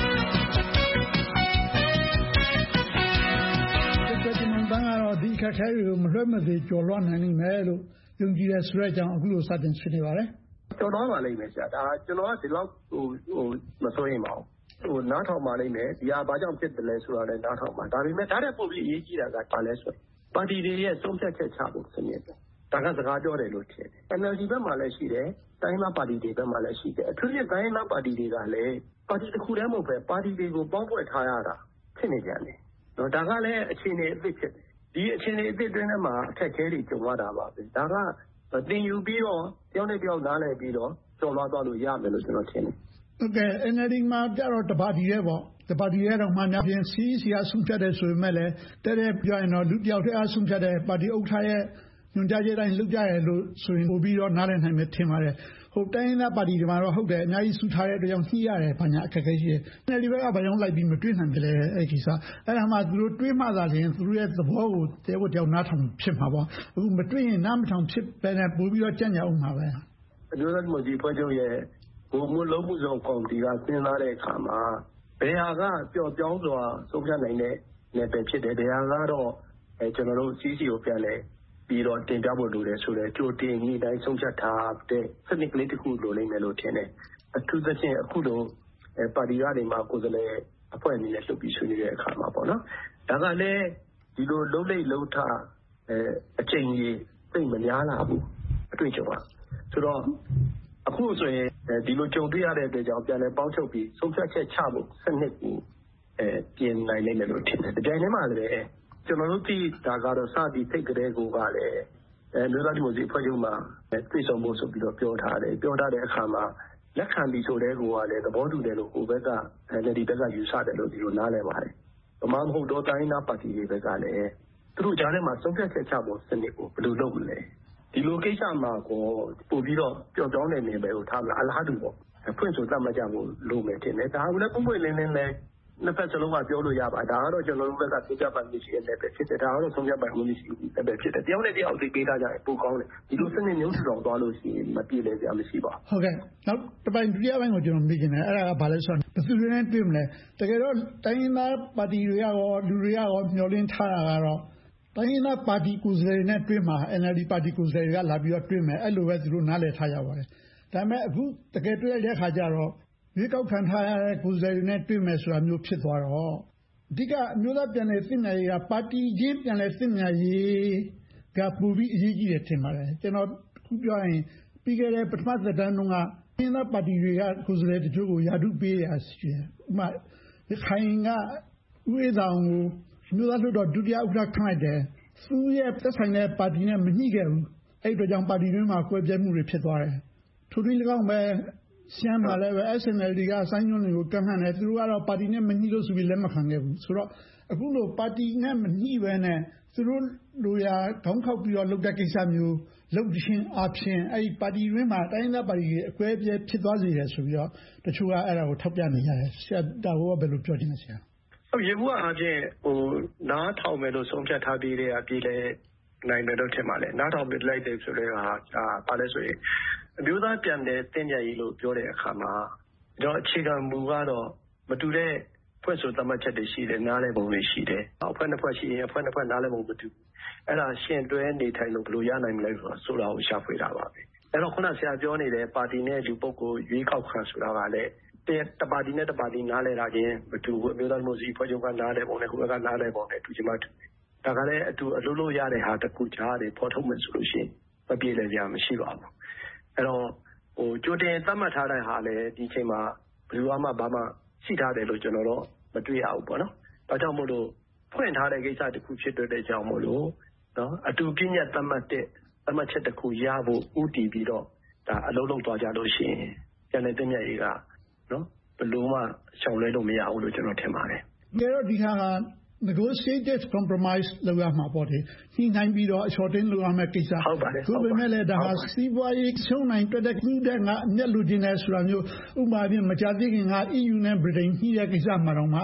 S18: ဒေါက်တာတင်မောင်သန်းကတော့ဒီခက်ခဲတွေကိုမလွှဲမသွေကျော်လွှားနိုင်နိုင်မယ်လို့ယုံကြည်ရဆိုတဲ့အကြောင်းအခုလိုစတင်ဆွေးနွေးပါတယ်
S19: ကျော်လွှားပါလိမ့်မယ်ဆရာဒါကျွန်တော်ကဒီလောက်ဟိုဟိုမစိုးရင်ပါဘူးဟိုနားထောင်ပါလိမ့်မယ်ဒီဟာဘာကြောင့်ဖြစ်တယ်လဲဆိုတာလည်းနားထောင်ပါဒါပေမဲ့ဒါတဲ့ပုံပြီးအရေးကြီးတာကဘာလဲဆိုပါတီတွေရဲ့သုံးဖြတ်ချက်ချဖို့စနစ်ဒါကစကားပြောတယ်လို့ထင်တယ် N L D ဘက်မှာလည်းရှိတယ်တိုင်းသားပါတီတွေဘက်မှာလည်းရှိတယ်အထူးသဖြင့်တိုင်းသားပါတီတွေကလည်းပါတီတစ်ခုတည်းမဟုတ်ပဲပါတီတွေကိုပေါင်းဖွဲ့ထားရတာဖြစ်နေကြတယ်နော်ဒါကလည်းအခြေအနေအသစ်ဖြစ်တယ်ဒီအခြေအနေအသစ်တွင်းထဲမှာအခက်အခဲတွေကြုံရတာပါပဲဒါကတင်ယူပြီးတော့တယောက်နဲ့တယောက်နားလည်ပြီးတော့ကျော်လွှားသွားလို့ရမယ်လို့ကျွန်တော်ထင်တယ်
S18: ဟုတ်ကဲ့ N L D မှာကြတော့တပါတီရဲ့ပေါ့တပါတီရဲ့တော့မှများဖြင့် C E C အဆုံးဖြတ်တယ်ဆိုပေမဲ့လည်းတဲ့တဲ့ပြောရင်တော့လူတယောက်တည်းအဆုံးဖြတ်တယ်ပါတီဥက္ကဋ္ဌရဲ့ညွှန်ကြားချက်တိုင်းလုပ်ကြရလို့ဆိုရင်ပို့ပြီးတော့နားလည်နိုင်မယ်ထင်ပါတယ်ဟိုတိုင်းသားပါတီတွေမှာတော့ဟုတ်တယ်အများကြီးစုထားတဲ့အတွက်ကြောင့်ညှိရတယ်ဘာညာအခက်အခဲရှိတယ် N L D ဘက်ကဘာကြောင့်လိုက်ပြီးမတွေးနိုင်ကြလဲအဲ့ဒီစားအဲ့ဒါမှသူတို့တွေးမှသာလျှင်သူတို့ရဲ့သဘောကိုတရားတယောက်နားထောင်ဖြစ်မှာပေါ့အခုမတွေးရင်နားမထောင်ဖြစ်ပဲနဲ့ပို့ပြီးတော့ကြံ့ကြအောင်မှာပဲ
S19: အကျိုးဆက်မှုကြီးဖွဲ့ချုပ်ရဲ့ဘုံမလုံးမှုဆောင်ကော်မတီကစဉ်းစားတဲ့အခါမှာဘယ်ဟာကပျော့ပြောင်းစွာဆုံးဖြတ်နိုင်တဲ့နယ်ပယ်ဖြစ်တယ်ဘယ်ဟာကတော့အဲကျွန်တော်တို့ C C ကိုပြန်လဲပြီးတော့တင်ပြဖို့လိုတယ်ဆိုတော့ကြိုတင်ကြီးတိုင်းဆုံးဖြတ်ထားတဲ့စနစ်ကလေးတစ်ခုလိုလိမ့်မယ်လို့ထင်တယ်အထူးသဖြင့်အခုလိုပါတီကနေမှကိုယ်စားလှယ်အဖွဲ့အနေနဲ့လှုပ်ပြီးဆွေးနွေးတဲ့အခါမှာပေါ့နော်ဒါကလည်းဒီလိုလုံးလိမ့်လုံးထအဲအချိန်ကြီးသိမများလာဘူးအတွေ့အကြုံပါဆိုတော့အခုဆိုရင်ဒီလိုကြုံတွေ့ရတဲ့အတွက်ကြောင့်ပြန်လဲပေါင်းချုပ်ပြီးဆုံးဖြတ်ချက်ချဖို့စနစ်ကိုအဲပြင်နိုင်နိုင်တယ်လို့ထင်တယ်ဒီတိုင်းမှာလည်းကျွန်တော်တို့သိတာကတော့စပြီးထိတ်ကလေးကိုကလည်းအဲမျိုးသားဒီမိုကရေစီဖွဲ့ချုပ်မှာတွေ့ဆုံဖို့ဆိုပြီးတော့ပြောထားတယ်ပြောထားတဲ့အခါမှာလက်ခံပြီးဆိုတဲ့ကိုကလည်းသဘောတူတယ်လို့ဟိုဘက်ကအဲဒီဘက်ကယူဆတယ်လို့ဒီလိုနားလည်ပါတယ်။ဘာမှမဟုတ်တော့တိုင်းသားပါတီတွေဘက်ကလည်းသူတို့ကြားထဲမှာဆုံးဖြတ်ချက်ချဖို့စနစ်ကိုဘယ်လိုလုပ်မလဲဒီလိုကိစ္စမှာကိုပို့ပြီးတော့ပျော့ပြောင်းနေနေပဲဟိုထားမလားအလားတူပေါ့ဖွင့်ဆိုသတ်မှတ်ကြဖို့လိုမယ်ထင်တယ်ဒါကလည်းပုံပွင့်လင်းလင်းလဲနှစ်ဖက်စလုံးကပြောလို့ရပါဒါကတော့ကျွန်တော်တို့ဘက်ကသိကြပါမရှိတဲ့လည်းပဲဖြစ်တယ်ဒါကတော့ဆုံးဖြတ်ပိုင်မှုမရှိဘူးလည်းပဲဖြစ်တယ်တယောက်နဲ့တယောက်သိပေးထားကြရင်ပိုကောင်းတယ်ဒီလိုစနစ်မျိုးထူထောင်သွားလို့ရှိရင်မပြေလည်ကြမရှိပါ
S18: ဘူးဟုတ်ကဲ့နောက်တစ်ပိုင်းဒုတိယပိုင်းကိုကျွန်တော်မေးချင်တယ်အဲ့ဒါကဘာလဲဆိုတော့ဘယ်သူတွေနဲ့တွေ့မလဲတကယ်တော့တိုင်းရင်းသားပါတီတွေကရောလူတွေကရောမျှော်လင့်ထားတာကတော့တိုင်းရင်းသားပါတီကိုယ်စားလှယ်နဲ့တွေ့မှာ N L D ပါတီကိုယ်စားလှယ်တွေကလာပြီးတော့တွေ့မယ်အဲ့လိုပဲသူတို့နားလည်ထားကြပါတယ်ဒါပေမဲ့အခုတကယ်တွေ့ရတဲ့အခါကျတော့ရွေးကောက်ခံထားရတဲ့ကိုယ်စားလှယ်တွေနဲ့တွေ့မယ်ဆိုတာမျိုးဖြစ်သွားတော့အဓိကအမျိုးသားပြန်လည်သင့်မြတ်ရေးကပါတီချင်းပြန်လည်သင့်မြတ်ရေးကပူပြီးအရေးကြီးတယ်ထင်ပါတယ်ကျွန်တော်ခုပြောရင်ပြီးခဲ့တဲ့ပထမသက်တမ်းတုန်းကအင်းသားပါတီတွေကကိုယ်စားလှယ်တချို့ကိုယာတုပေးရရှိတယ်ဥပမာခိုင်ကဥေဆောင်ကိုမျိုးသားတို့တော့ဒုတိယဥက္ကဋ္ဌခန့်လိုက်တယ်သူရဲ့သက်ဆိုင်တဲ့ပါတီနဲ့မညှိခဲ့ဘူးအဲ့ဒီတော့ကြောင့်ပါတီတွင်းမှာကွဲပြဲမှုတွေဖြစ်သွားတယ်ထို့တူ၎င်းပဲရှမ်းမှာလည်းပဲ S N L D ကစိုင်းညွန့်တွေကိုကန့်ဟန့်တယ်သူတို့ကတော့ပါတီနဲ့မညှိလို့ဆိုပြီးလက်မခံခဲ့ဘူးဆိုတော့အခုလိုပါတီနဲ့မညှိပဲနဲ့သူတို့လိုရာခေါင်းခောက်ပြီးတော့လုပ်တဲ့ကိစ္စမျိုးလုပ်ခြင်းအပြင်အဲ့ဒီပါတီတွင်းမှာတိုင်းသားပါတီတွေအကွဲပြဲဖြစ်သွားစေတယ်ဆိုပြီးတော့တချို့ကအဲ့ဒါကိုထောက်ပြနေကြတယ်ဆရာဒါကဘယ်လိုပြောချင်လဲဆရာ
S19: ဟုတ်ရေဘူးအားဖြင့်ဟိုနားထောင်မယ်လို့ဆုံးဖြတ်ထားပြီးတဲ့အပြည်လဲနိုင်တယ်လို့ထင်ပါလေနားထောင်ပြလိုက်တယ်ဆိုတော့ဟာပါလဲဆိုရင်အမျိုးသားပြန်တဲ့တင်းကြပ်ရေးလို့ပြောတဲ့အခါမှာတော့အခြေခံမူကတော့မတူတဲ့ဖွဲ့ဆိုသတ်မှတ်ချက်တွေရှိတယ်နားလည်ပုံတွေရှိတယ်အဖွဲ့နှစ်ဖွဲ့ရှိရင်အဖွဲ့နှစ်ဖွဲ့နားလည်ပုံမတူအဲ့ဒါရှင်းတွဲနေထိုင်လို့ဘယ်လိုရနိုင်မလဲဆိုတာကိုရှာဖွေတာပါပဲအဲ့တော့ခုနဆရာပြောနေတဲ့ပါတီနဲ့လူပုဂ္ဂိုလ်ရွေးကောက်ခံဆိုတာကလည်းတပါတီနဲ့တပါတီနားလည်တာချင်းမတူဘူးအမျိုးသားမျိုးစီဖွဲ့ချုပ်ကနားလည်ပုံနဲ့ခုကနားလည်ပုံနဲ့တူချင်မှတူတယ်ဒါကလည်းအတူအလုပ်လုပ်ရတဲ့ဟာတခုကြားတယ်ဖော်ထုတ်မယ်ဆိုလို့ရှိရင်မပြေလည်ကြမရှိပါဘူးအဲ့တော့ဟိုကြိုတင်သတ်မှတ်ထားတဲ့ဟာလည်းဒီချိန်မှာဘယ်လိုမှဘာမှရှိထားတယ်လို့ကျွန်တော်တော့မတွေ့ရဘူးပေါ့နော်ဒါကြောင့်မို့လို့ဖွင့်ထားတဲ့ကိစ္စတစ်ခုဖြစ်တဲ့ကြောင့်မို့လို့နော်အတူပြည့်ညတ်သတ်မှတ်တဲ့သတ်မှတ်ချက်တစ်ခုရဖို့ဥတည်ပြီးတော့ဒါအလုံးလုံးသွားကြလို့ရှိရင်ကျန်တဲ့တင်မြတ်ရေးကနော်ဘယ်လိုမှရှောင်လွှဲလို့မရဘူးလို့ကျွန်တော်ထင်ပါတယ်
S18: ။ဒါတော့ဒီဟာက negotiated compromise လုပ်ရမှာပေါ့လေ။ညှိနှိုင်းပြီးတော့အချော်တင်းလုပ်ရမယ့်ကိစ္စ
S19: ဟုတ်ပါတယ်
S18: ။ဒါပေမဲ့လည်းဒါဟာစီးပွားရေးရှုံးနိုင်တွက်တဲ့ခုတဲ့ငါအမျက်လူချင်းတဲ့ဆိုတာမျိုးဥပမာပြမကြသေးခင်က E U နဲ့ Britain ညှိတဲ့ကိစ္စမှာတော့မှ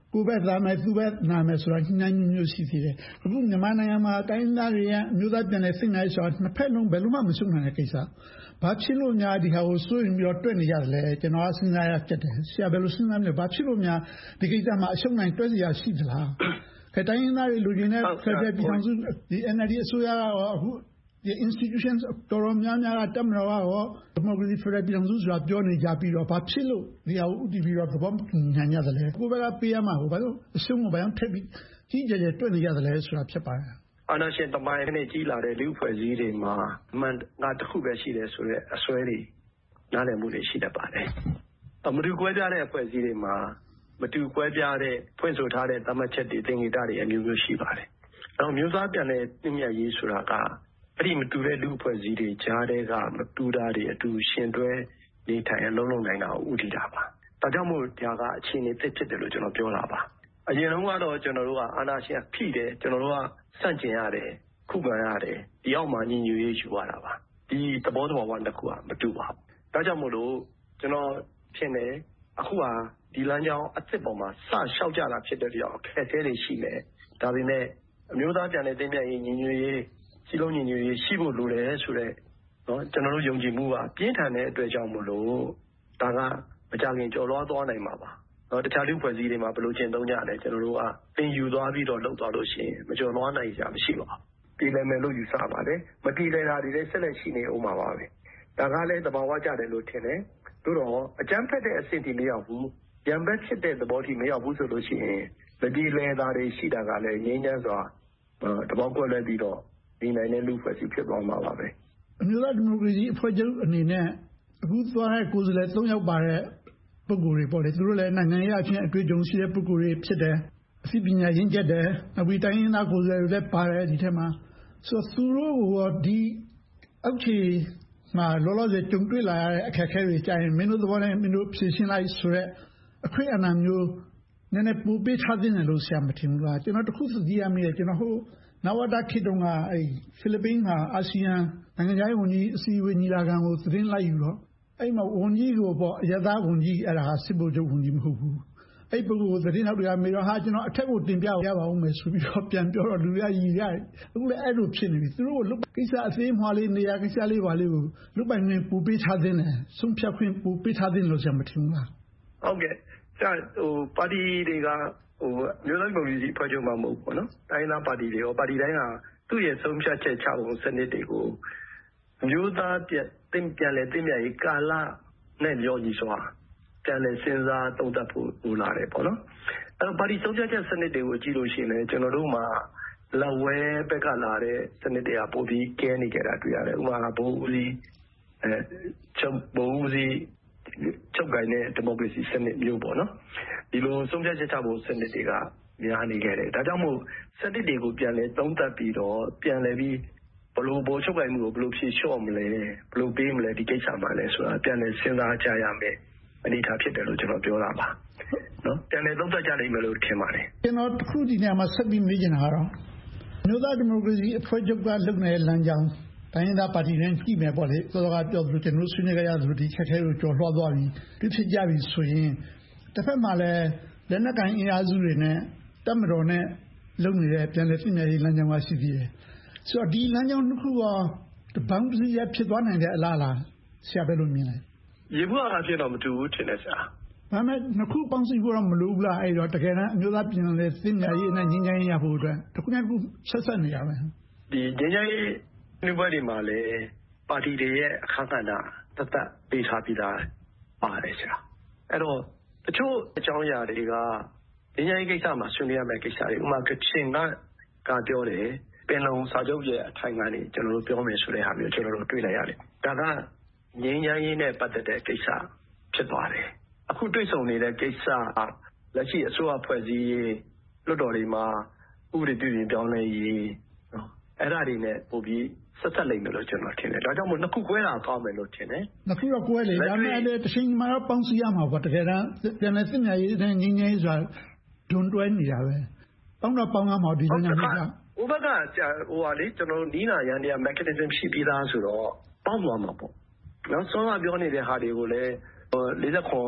S18: ကိုယ်ဘက်သားမယ်သူ့ဘက်နာမယ်ဆိုတာညှိနှိုင်းမျိုးရှိသေးတယ်အခုမြန်မာနိုင်ငံမှာတိုင်းသားတွေရဲ့မျိုးသားပြန်လည်သိနိုင်ဆိုတာနှစ်ဖက်လုံးဘယ်လိုမှမရှုံနိုင်တဲ့ကိစ္စဘာဖြစ်လို့များဒီဟာကိုစိုးရင်ပြီးတော့တွေ့နေကြတယ်လဲကျွန်တော်စဉ်းစားရဖြစ်တယ်ဆရာဘယ်လိုစဉ်းစားလဲဘာဖြစ်လို့များဒီကိစ္စမှာအရှုံးနိုင်တွဲစရာရှိသလားခဲတိုင်းသားတွေလူချင်းနဲ့ဖက်ဖက်ပြည်အောင်စုဒီ N L D အစိုးရကအခုဒီ institutions တော်တော်များများကတမတော်ကရော democracy federal ပြည်အောင်စုဆိုတာပြောနေကြပြီးတော့ဘာဖြစ်လို့ဒီဟာကိုဥတည်ပြီးတော့သဘောညံ့ရတယ်လဲကိုယ်ဘက်ကပေးရမှာကိုဘာလို့အရှုံးကိုဘာလို့ထက်ပြီးကြီးကြဲကြဲတွေ့နေရတယ်လဲဆိုတာဖြစ်ပါတယ်
S19: အာဏာရှင်တမိုင်းနဲ့ကြီးလာတဲ့လူဖွဲ့စည်းတွေမှာမှန်ငါတစ်ခုပဲရှိတယ်ဆိုတော့အစွဲတွေနားလည်မှုတွေရှိတတ်ပါတယ်အမတူကွဲပြားတဲ့ဖွဲ့စည်းတွေမှာမတူကွဲပြားတဲ့ဖွင့်ဆိုထားတဲ့သတ်မှတ်ချက်တွေသင်္ကေတတွေအမျိုးမျိုးရှိပါတယ်။နောက်မျိုးသားပြန်တဲ့သိမြတ်ရေးဆိုတာကအဲ့ဒီမတူတဲ့လူဖွဲ့စည်းတွေကြားတဲ့ကမတူတာတွေအတူရှင်တွဲနေထိုင်အလုံးလုံးနိုင်တာကိုဥတည်တာပါ။ဒါကြောင့်မို့ဒါကအခြေအနေသစ်ဖြစ်တယ်လို့ကျွန်တော်ပြောတာပါ။အရင်တုန်းကတော့ကျွန်တော်တို့ကအာဏာရှင်ဖိတယ်ကျွန်တော်တို့ကစန့်ကျင်ရတယ်ခုခံရတယ်ဒီအောက်မှာညီညွတ်ရေးယူရတာပါ။ဒီသဘောသဘာဝတစ်ခုကမတူပါဘူး။ဒါကြောင့်မို့လို့ကျွန်တော်ထင်တယ်အခုကဒီလမ်းကြောင်းအသစ်ပေါ်မှာစလျှောက်ကြတာဖြစ်တဲ့ကြောင့်အခက်အခဲတွေရှိမယ်။ဒါပေမဲ့အမျိုးသားပြန်လည်သိမ်းမြတ်ရေးညီညွတ်ရေးစီလုံးညီညွတ်ရေးရှိဖို့လိုတယ်ဆိုတော့နော်ကျွန်တော်တို့ယုံကြည်မှုကပြင်းထန်တဲ့အတွက်ကြောင့်မို့လို့ဒါကမကြခင်ကြော်လွှားသွားနိုင်မှာပါ။နော်တခြားလူဖွဲ့စည်းတွေမှာဘယ်လိုကျင့်သုံးကြလဲကျွန်တော်တို့ကသင်ယူသွားပြီးတော့လုပ်သွားလို့ရှိရင်မကြော်လွှားနိုင်ကြမရှိပါဘူး။ပြည်လည်းမယ်လို့ယူဆပါတယ်။မပြည်လည်းတာတွေလည်းဆက်လက်ရှိနေအောင်ပါပါပဲ။ဒါကလည်းသဘာဝကျတယ်လို့ထင်တယ်။သို့တော့အကြမ်းဖက်တဲ့အဆင့်ထိမရောက်ဘူး။ရံဘက်ဖြစ်တဲ့သဘောထိမရောက်ဘူးဆိုလို့ရှိရင်မပြည်လဲသားတွေရှိတာကလည်းငြိမ်းချမ်းစွာတပေါက်ကွက်လဲပြီးတော့ဒီနိုင်တဲ့လူဖွဲ့စည်းဖြစ်သွားမှာပါပဲ
S18: အမျိုးသားဒီမိုကရေစီအဖွဲ့ချုပ်အနေနဲ့အခုသွားတဲ့ကိုယ်စားလှယ်သုံးယောက်ပါတဲ့ပုဂ္ဂိုလ်တွေပေါ့လေသူတို့လည်းနိုင်ငံရေးအချင်းအတွေ့အကြုံရှိတဲ့ပုဂ္ဂိုလ်တွေဖြစ်တယ်အသိပညာရင့်ကျက်တယ်နောက်ပြီးတိုင်းရင်းသားကိုယ်စားလှယ်တွေလည်းပါတယ်ဒီထက်မှာဆိုသူတို့ကဒီအောက်ခြေမှာလောလောဆယ်ကြုံတွေ့လာရတဲ့အခက်အခဲတွေကြာရင်မင်းတို့သဘောနဲ့မင်းတို့ဖြေရှင်းလိုက်ဆိုတော့အခွင့်အဏာမျိုးနည်းနည်းပူပေးထားတဲ့လို့ဆရာမထင်ဘူးလားကျွန်တော်တခုသတိရမိတယ်ကျွန်တော်ဟိုနဝတခေတ်တုန်းကအဲဖိလစ်ပိန်းမှာအာဆီယံနိုင်ငံခြားရေးဝန်ကြီးအစည်းအဝေးညီလာခံကိုသတင်းလိုက်ယူတော့အဲ့မှာဝန်ကြီးကိုပေါ့အရသာဝန်ကြီးအဲ့ဒါဟာစစ်ဗိုလ်ချုပ်ဝန်ကြီးမဟုတ်ဘူးအဲ့ပုဂ္ဂိုလ်ကိုသတင်းထောက်တွေကမေးတော့ဟာကျွန်တော်အထက်ကိုတင်ပြရပါဦးမယ်ဆိုပြီးတော့ပြန်ပြောတော့လူတွေကရည်ရတယ်အခုလည်းအဲ့လိုဖြစ်နေပြီသူတို့ကလုတ်ကိစ္စအသေးမွှာလေးနေရာကိစ္စလေးပါလေးကိုလုတ်ပိုင်ခွင့်ပူပေးထားတဲ့နဲ့ဆုံးဖြတ်ခွင့်ပူပေးထားတဲ့လို့ဆရာမထင်ဘူးလား
S19: ဟုတ်ကဲ့ဟိုပါတီတွေကဟိုမျိုးသားဒီမိုကရေစီအဖွဲ့ချုပ်မှာမဟုတ်ဘူးနော်တိုင်းသားပါတီတွေရောပါတီတိုင်းကသူ့ရဲ့ဆုံးဖြတ်ချက်ချပုံစနစ်တွေကိုမျိုးသားပြတင်ပြန်လဲတင်မြတ်ရေးကာလနဲ့လျော်ညီစွာပြန်လဲစဉ်းစားသုံးသပ်ဖို့လိုလာတယ်ပေါ့နော်အဲ့တော့ပါတီဆုံးဖြတ်ချက်စနစ်တွေကိုကြည့်လို့ရှိရင်လည်းကျွန်တော်တို့မှာလက်ဝဲဘက်ကလာတဲ့စနစ်တွေကပိုပြီးကဲနေကြတာတွေ့ရတယ်ဥပမာဘိုးဦးစီးအဲချုပ်ဘိုးဦးစီးချုပ်ကိုင်းတဲ့ဒီမိုကရေစီစနစ်မျိုးပေါ့နော်ဒီလိုဆုံးဖြတ်ချက်ချဖို့စနစ်တွေကများနေခဲ့တယ်ဒါကြောင့်မို့စနစ်တွေကိုပြန်လဲသုံးသပ်ပြီးတော့ပြန်လဲပြီးဘလို့ဘိုးချုပ်ကိုင်းမှုကိုဘလို့ဖြေလျှော့မလဲဘလို့ပေးမလဲဒီကိစ္စမှာလဲဆိုတာပြန်လဲစဉ်းစားကြရမယ်အနေထားဖြစ်တယ်လို့ကျွန်တော်ပြောတာပါနော်ပြန်လဲသုံးသပ်ကြနိုင်မယ်လို့ထင်ပါတယ်
S18: ကျွန်တော်တခုဒီနေရာမှာဆက်ပြီးမေးချင်တာကတော့မျိုးသားဒီမိုကရေစီအဖွဲ့ချုပ်ကလုပ်နေတဲ့လမ်းကြောင်းတိုင်းရင်းသားပါတီတွေကြည့်မယ်ပေါ့လေစောစောကပြောသလိုကျွန်တော်ဆွေးနွေးကြရသလိုဒီခက်ခဲကိုကြော်လွှားသွားပြီးပြဖြစ်ကြပြီဆိုရင်တစ်ဖက်မှာလည်းလက်နက်ကိုင်အင်အားစုတွေနဲ့တပ်မတော်နဲ့လုပ်နေတဲ့ပြန်လည်ပြင်ပြရေးလမ်းကြောင်းကရှိသေးတယ်ဆိုတော့ဒီလမ်းကြောင်းတစ်ခုကဘောင်စီရဖြစ်သွားနိုင်တဲ့အလားအလာဆရာဘယ်လိုမြင်လဲ
S19: ရေဘူးအားဖြင့်တော့မတူဘူးထင်တယ်ဆရာ
S18: ဒါမဲ့နှစ်ခုပေါင်းစည်းဖို့တော့မလိုဘူးလားအဲ့တော့တကယ်တမ်းအမျိုးသားပြည်နယ်လေသင်ညာရေးနဲ့ငင်းငင်းရဖို့အတွက်တစ်ခုနဲ့တစ်ခုဆက်ဆက်နေရမယ်
S19: ဒီငင်းငင်းရေးဒီဘက်ဒီမှာလေပါတီတွေရဲ့အခမ်းအနားတသက်ပေးထားပြီးသားပါတယ်ဆရာအဲ့တော့တချို့အကြောင်းအရာတွေကငင်းငင်းရေးကိစ္စမှာဆွေးနွေးရမယ့်ကိစ္စတွေဥပမာကချင်ကကပြောတယ်ပင်လုံစာချုပ်ရဲ့အထိုင်ကနေကျွန်တော်တို့ပြောမယ်ဆိုတဲ့ဟာမျိုးကျွန်တော်တို့တွေ့လိုက်ရတယ်ဒါကငင်းငင်းရေးနဲ့ပတ်သက်တဲ့ကိစ္စဖြစ်သွားတယ်အခုတွေ့ဆုံနေတဲ့ကိစ္စလက်ရှိအစိုးရဖွဲ့စည်းရေးလွှတ်တော်တွေမှာဥပဒေပြုပြင်ပြောင်းလဲရေးနော်အဲ့ဒါတွေနဲ့ပို့ပြီးဆက်ဆက်လိမ့်မယ်လို့ကျွန်တော်ထင်တယ်ဒါကြောင့်မို့နှစ်ခုကွဲတာကောင်းမယ်လို့ထင်တယ်
S18: နှစ်ခုတော့ကွဲလေဒါပေမဲ့လည်းတစ်ချိန်မှာတော့ပေါင်းစည်းရမှာပေါ့တကယ်တမ်းပြန်လည်သင့်မြတ်ရေးနဲ့ငြိမ်းချမ်းရေးဆိုတာဒွန်တွဲနေတာပဲပေါင်းတော့ပေါင်းရမှာဒီလိုမျိုးက
S19: ဥပဒေကဟိုဟာလေကျွန်တော်နီးနာရန်တရား mechanism ရှိပြီးသားဆိုတော့ပေါင်းသွားမှာပေါ့နော်ဆောင်းကပြောနေတဲ့ဟာတွေကိုလည်း၄၇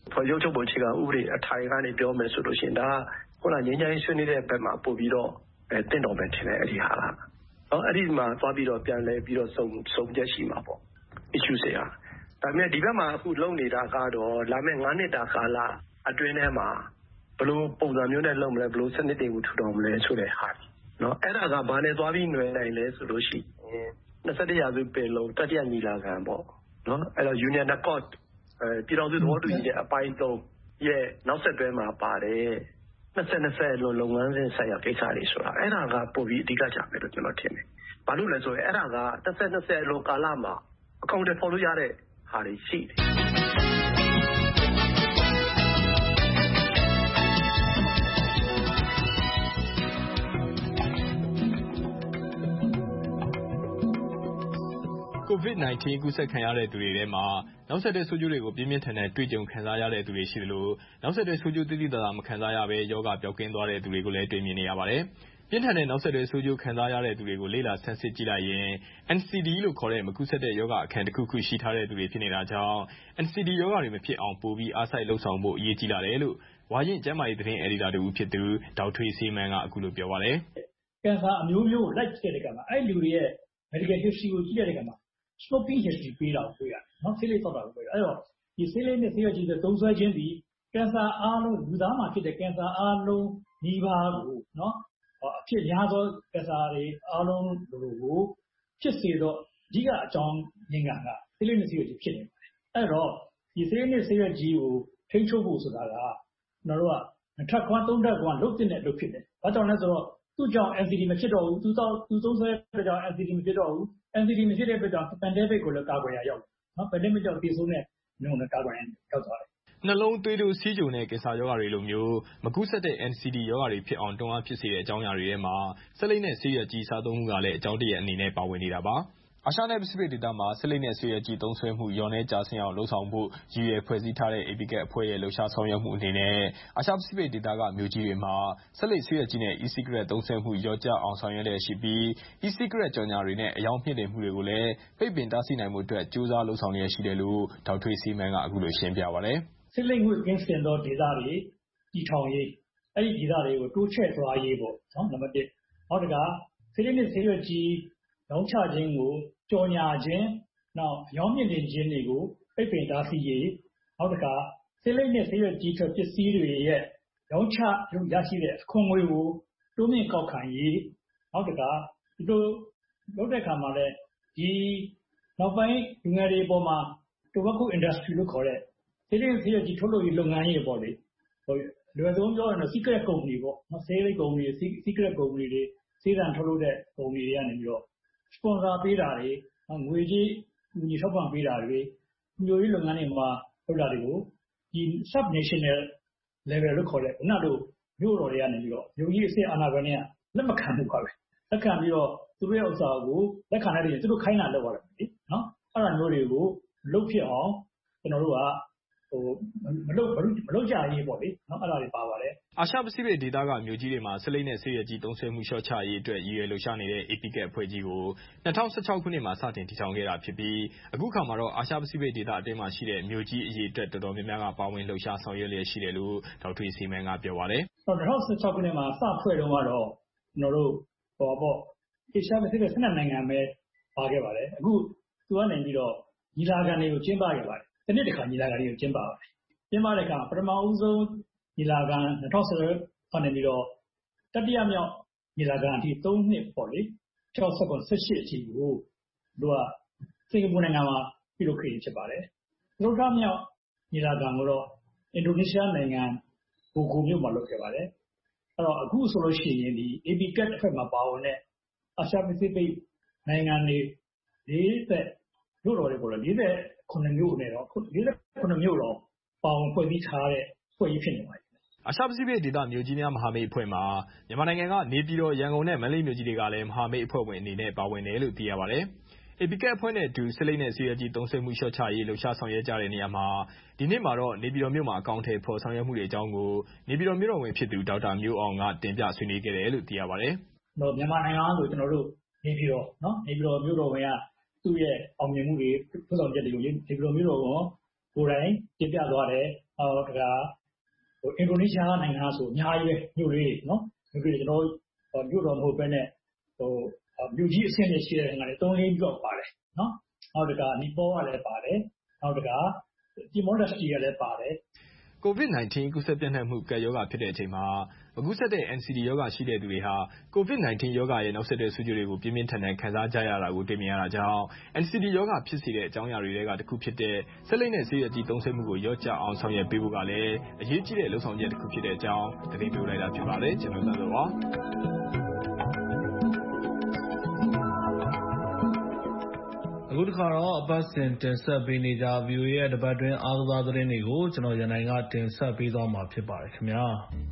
S19: ဖွဲ့စည်းချုပ်ပုံအခြေခံဥပဒေအထိုင်ကနေပြောမယ်ဆိုလို့ရှိရင်ဒါခုနငြိမ်းချမ်းရေးဆွေးနွေးတဲ့ဘက်မှာပို့ပြီးတော့အဲတင့်တော်ပဲထင်တယ်အဲ့ဒီဟာလားနော်အဲ့ဒီမှာသွားပြီးတော့ပြန်လဲပြီးတော့စုံစုံချက်ရှိမှာပေါ့ issue တွေဟာဒါပေမဲ့ဒီဘက်မှာအခုလုံနေတာကတော့လာမယ့်ငါးနှစ်တာကာလအတွင်းထဲမှာဘယ်လိုပုံစံမျိုးနဲ့လုပ်မလဲဘယ်လိုစနစ်တွေကိုထူထောင်မလဲဆိုတဲ့ဟာနော်အဲ့ဒါကဘာနဲ့သွားပြီးຫນွယ်နိုင်လဲဆိုလို့ရှိရင်၂၁ရာစုပင်လုံတတိယညီလာခံပေါ့နော်အဲ့တော့ Union Accord အဲပြည်တော်စုသဘောတူညီတဲ့အပိုင်းသုံးရဲ့နောက်ဆက်တွဲမှာပါတယ်၂၀၂၀လုံးလုပ်ငန်းစဉ်ဆိုင်ရာကိစ္စတွေဆိုတာအဲ့ဒါကပို့ပြီးအဓိကကြမယ်လို့ကျွန်တော်ထင်တယ်ဘာလို့လဲဆိုရင်အဲ့ဒါက၂၀၂၀လုံးကာလမှာအကောင့်တွေဖော်လို့ရတဲ့ဟာတွေရှိတယ်
S15: ကိုဗစ် ၁၉ ကူးစက်ခံရတဲ့သူတွေထဲမှာနောက်ဆက်တွဲဆိုးကျိုးတွေကိုပြင်းပြင်းထန်ထန်တွေ့ကြုံခံစားရတဲ့သူတွေရှိတယ်လို့နောက်ဆက်တွဲဆိုးကျိုးတိတိကျကျမခံစားရဘဲယောဂပျောက်ကင်းသွားတဲ့သူတွေကိုလည်းတွေ့မြင်နေရပါတယ်။ပြင်းထန်တဲ့နောက်ဆက်တွဲဆိုးကျိုးခံစားရတဲ့သူတွေကိုလေ့လာဆန်းစစ်ကြည့်လိုက်ရင် N C D လို့ခေါ်တဲ့မကူးစက်တဲ့ယောဂအခန်းတစ်ခုခုရှိထားတဲ့သူတွေဖြစ်နေတာကြောင့် N C D ယောဂတွေမဖြစ်အောင်ပိုပြီးအားစိုက်လှုံ့ဆော်ဖို့အရေးကြီးလာတယ်လို့ဝါရင်ကျန်းမာရေးသတင်းအယ်ဒီတာတူဖြစ်သူဒေါက်ထွေးဆေးမန်းကအခုလိုပြောပါတယ်
S6: ။ကင်ဆာအမျိုးမျိုးလိုက်ကြည့်တဲ့အခါမှာအဲ့လူတွေရဲ့ medical history ကိုကြည့်တဲ့အခါမှာsmoking history ပေးတာကိုတွေ့ရတယ်နော်ဆေးလေးသောက်တာကိုတွေ့ရတယ်အဲ့တော့ဒီဆေးလေးနဲ့ဆေးရွက်ကြီးတွေသုံးဆွဲခြင်းဒီကင်ဆာအားလုံးလူသားမှာဖြစ်တဲ့ကင်ဆာအားလုံးညီပါကိုနော်အဖြစ်များသောကင်ဆာတွေအားလုံးကိုဖြစ်စေတော့အဓိကအကြောင်းရင်းကဆေးလေးနဲ့ဆေးရွက်ကြီးဖြစ်နေပါတယ်အဲ့တော့ဒီဆေးလေးနဲ့ဆေးရွက်ကြီးကိုထိန်းချုပ်ဖို့ဆိုတာကကျွန်တော်တို့ကနှစ်ထပ်ကွမ်းသုံးထပ်ကွမ်းလုပ်တဲ့နဲ့လုပ်ဖြစ်တယ်ဘာကြောင့်လဲဆိုတော့သူ့ကြောင့် N C D မဖြစ်တော့ဘူးသူတော့သူသုံးဆွဲတဲ့ကြောင့် N C D မဖြစ်တော့ဘူး N C D မဖြစ်တဲ့အတွက်ကြောင့် pandemic ကိုလည်းကာကွယ်ရရောက်တယ်နော် pandemic ကြောင့်ပြေဆုံးတဲ့နှုန်းနဲ့ကာကွယ်ရရောက်သွားတယ်
S15: နှလုံးသွေးတိုးဆီးချိုနဲ့ကင်ဆာရောဂါတွေလိုမျိုးမကူးစက်တဲ့ N C D ရောဂါတွေဖြစ်အောင်တွန်းအားဖြစ်စေတဲ့အကြောင်းအရာတွေထဲမှာဆက်လက်နဲ့ဆေးရွက်ကြီးစားသုံးမှုကလည်းအကြောင်းတရအနေနဲ့ပါဝင်နေတာပါအာရှနဲ့ပစိဖိတ်ဒေသမှာဆက်လက်နဲ့ဆေးရွက်ကြီးသုံးစွဲမှုရောနှဲကြဆင်းအောင်လှုံ့ဆော်ဖို့ရည်ရွယ်ဖွဲ့စည်းထားတဲ့ A P I C A အဖွဲ့ရဲ့လှုပ်ရှားဆောင်ရွက်မှုအနေနဲ့အာရှပစိဖိတ်ဒေသကမြို့ကြီးတွေမှာဆက်လက်ဆေးရွက်ကြီးနဲ့ e-cigarette သုံးစွဲမှုရောကျအောင်ဆောင်ရွက်လျက်ရှိပြီး e-cigarette ကြော်ညာတွေနဲ့အယောင်မြင့်တင်မှုတွေကိုလည်းပိတ်ပင်တားဆီးနိုင်မှုအတွက်ကြိုးစားလှုံ့ဆော်လျက်ရှိတယ်လို့ဒေါက်ထွေးဆေးမန်းကအခုလိုရှင်းပြပါတယ်
S6: ဆေးလိမ်မှုကင်းစင်သောဒေသတွေတည်ထောင်ရေးအဲ့ဒီဒေသတွေကိုတိုးချဲ့သွားရေးပေါ့နော်နံပါတ်တစ်နောက်တစ်ခါဆေးလိမ်နဲ့ဆေးရွက်ကြီးရောင်းချခြင်းကိုကြော်ညာခြင်းနောက်ရောင်းမြင့်တင်ခြင်းတွေကိုပိတ်ပင်တားဆီးရေးနောက်တစ်ခါဆေးလိမ်နဲ့ဆေးရွက်ကြီးထွက်ပစ္စည်းတွေရဲ့ရောင်းချရရှိတဲ့အခွန်ငွေကိုတိုးမြင့်ကောက်ခံရေးနောက်တစ်ခါဒီလိုလုပ်တဲ့အခါမှာလည်းဒီနောက်ပိုင်းလူငယ်တွေပေါ်မှာ tobacco industry လို့ခေါ်တဲ့ဆေးလိမ်ဆေးရွက်ကြီးထုတ်လုပ်ရေးလုပ်ငန်းရေးပေါ့လေဟိုလွယ်ဆုံးပြောရင်တော့ secret company ပေါ့နော်ဆေးလိမ် company secret company တွေဆေးတံထုတ်လုပ်တဲ့ company တွေကနေပြီးတော့ sponsor ပေးတာတွေငွေကြေးငွေထောက်ပံ့ပေးတာတွေမျိုးရေးလုပ်ငန်းတွေမှာလုပ်တာတွေကိုဒီ sub national level လို့ခေါ်တဲ့ခုနကတို့မြို့တော်တွေကနေပြီးတော့ယုံကြည်အစစ်အာဏာပိုင်တွေကလက်မခံဘူးပါပဲလက်ခံပြီးတော့သူတို့ရဲ့ဥစ္စာကိုလက်ခံတဲ့တွေသူတို့ခိုင်းတာလုပ်ရတယ်လေနော်အဲ့ဒါမျိုးတွေကိုလုပ်ဖြစ်အောင်ကျွန်တော်တို့ကဟိုမလုပ်မလုပ်ကြရေးပေါ့လေနော်အဲ့ဒါတွေပါပါတယ်
S15: အာရှပစိဖိတ်ဒေသကမြို့ကြီးတွေမှာဆက်လက်နဲ့ဆေးရွက်ကြီးသုံးစွဲမှုလျှော့ချရေးအတွက်ရည်ရွယ်လှုပ်ရှားနေတဲ့ A P I C A အဖွဲ့ကြီးကို၂၀၁၆ခုနှစ်မှာစတင်တည်ထောင်ခဲ့တာဖြစ်ပြီးအခုခါမှာတော့အာရှပစိဖိတ်ဒေသအတွင်းမှာရှိတဲ့မြို့ကြီးအရေးအတွက်တော်တော်များများကပါဝင်လှုပ်ရှားဆောင်ရွက်လျက်ရှိတယ်လို့ဒေါက်ထွေးဆေးမန်းကပြောပါတယ်
S6: ၂၀၁၆ခုနှစ်မှာစဖွဲ့တော့ကတော့ကျွန်တော်တို့ဟောပေါ့အာရှပစိဖိတ်၁၂နိုင်ငံပဲပါခဲ့ပါတယ်အခုသူကနေပြီးတော့ညီလာခံတွေကိုကျင်းပခဲ့ပါတယ်ဒီနှစ်တခါညီလာခံတွေကိုကျင်းပပါတယ်ကျင်းပတဲ့အခါပထမဦးဆုံးညီလာခံ၂၀၁၀ကနေပြီးတော့တတိယမြောက်ညီလာခံအထိ၃နှစ်ပေါ့လေ၆၁ ၁၈အထိကိုတို့ကစင်ကာပူနိုင်ငံမှာပြုလုပ်ခဲ့ဖြစ်ပါတယ်။သုတ္တမြောက်ညီလာခံကိုတော့အင်ဒိုနီးရှားနိုင်ငံဘိုဂိုမြို့မှာလုပ်ခဲ့ပါတယ်။အဲ့တော့အခုဆိုလို့ရှိရင်ဒီ A P I C A အဖွဲ့မှာပါဝင်တဲ့အာရှပစိဖိတ်နိုင်ငံတွေ၄၀မြို့တော်တွေပေါ့လေ၄၉မြို့နဲ့တော့၄၉မြို့တော်ပေါင်းဖွဲ့စည်းထားတဲ့ဖွဲ့ကြီးဖြစ်နေပါတယ်
S15: အာရှပစိဖိတ်ဒေသမြို့ကြီးများမဟာမိတ်အဖွဲ့မှာမြန်မာနိုင်ငံကနေပြည်တော်ရန်ကုန်နဲ့မန္တလေးမြို့ကြီးတွေကလည်းမဟာမိတ်အဖွဲ့ဝင်အနေနဲ့ပါဝင်တယ်လို့သိရပါတယ်။ A P I C A အဖွဲ့နဲ့အတူဆက်လက်နဲ့ဆေးရွက်ကြီးသုံးစွဲမှုလျှော့ချရေးလှုပ်ရှားဆောင်ရွက်ကြတဲ့နေရာမှာဒီနေ့မှာတော့နေပြည်တော်မြို့မှာအကောင့်ထဲပေါ်ဆောင်ရွက်မှုတွေအကြောင်းကိုနေပြည်တော်မြို့တော်ဝင်ဖြစ်သူဒေါက်တာမျိုးအောင်ကတင်ပြဆွေးနွေးခဲ့တယ်လို့သိရပါတယ်
S6: ။တော့မြန်မာနိုင်ငံဆိုကျွန်တော်တို့နေပြည်တော်နော်နေပြည်တော်မြို့တော်ဝင်ကသူ့ရဲ့အောင်မြင်မှုတွေဖွဲ့ဆောင်ချက်တွေကိုနေပြည်တော်မြို့တော်ဝင်ကိုယ်တိုင်တင်ပြသွားတယ်အော်ဒါဟိုအင်ဒိုနီးရှားနိုင်ငံဆိုအများကြီးပဲမြို့လေးနော်မြို့လေးကျွန်တော်မြို့တော်မဟုတ်ဘဲနဲ့ဟိုမြို့ကြီးအဆင့်နဲ့ရှိတဲ့နိုင်ငံတွေသုံးလေးမြို့ပါတယ်နော်နောက်တကနီပေါကလည်းပါတယ်နောက်တကတီမောလက်စတီကလည်းပါတယ်
S20: ကိုဗစ် ၁၉ ကူးစက်ပြန့်နှံ့မှုကပ်ရောဂါဖြစ်တဲ့အချိန်မှာမကူးစက်တဲ့ အန် စီ ဒီ ရောဂါရှိတဲ့သူတွေဟာကိုဗစ် ၁၉ ရောဂါရဲ့နောက်ဆက်တွဲဆိုးကျိုးတွေကိုပြင်းပြင်းထန်ထန်ခံစားကြရတာကိုတွေ့မြင်ရတာကြောင့် အန် စီ ဒီ ရောဂါဖြစ်စေတဲ့အကြောင်းအရာတွေထဲကတစ်ခုဖြစ်တဲ့ဆေးလိပ်နဲ့ဆေးရွက်ကြီးသုံးစွဲမှုကိုလျော့ကျအောင်ဆောင်ရွက်ပေးဖို့ကလည်းအရေးကြီးတဲ့လုပ်ဆောင်ချက်တစ်ခုဖြစ်တဲ့အကြောင်းသတင်းပေးလိုက်တာဖြစ်ပါတယ်ကျွန်တော်တို့ပါ
S21: အခုတစ်ခါတော့အပတ်စဉ်တင်ဆက်ပေးနေကြ ဗီအိုအေ ရဲ့တပတ်တွင်းအားကစားသတင်းတွေကိုကျွန်တော်ရန်နိုင်ကတင်ဆက်ပေးသွားမှာဖြစ်ပါတယ်ခင်ဗျာ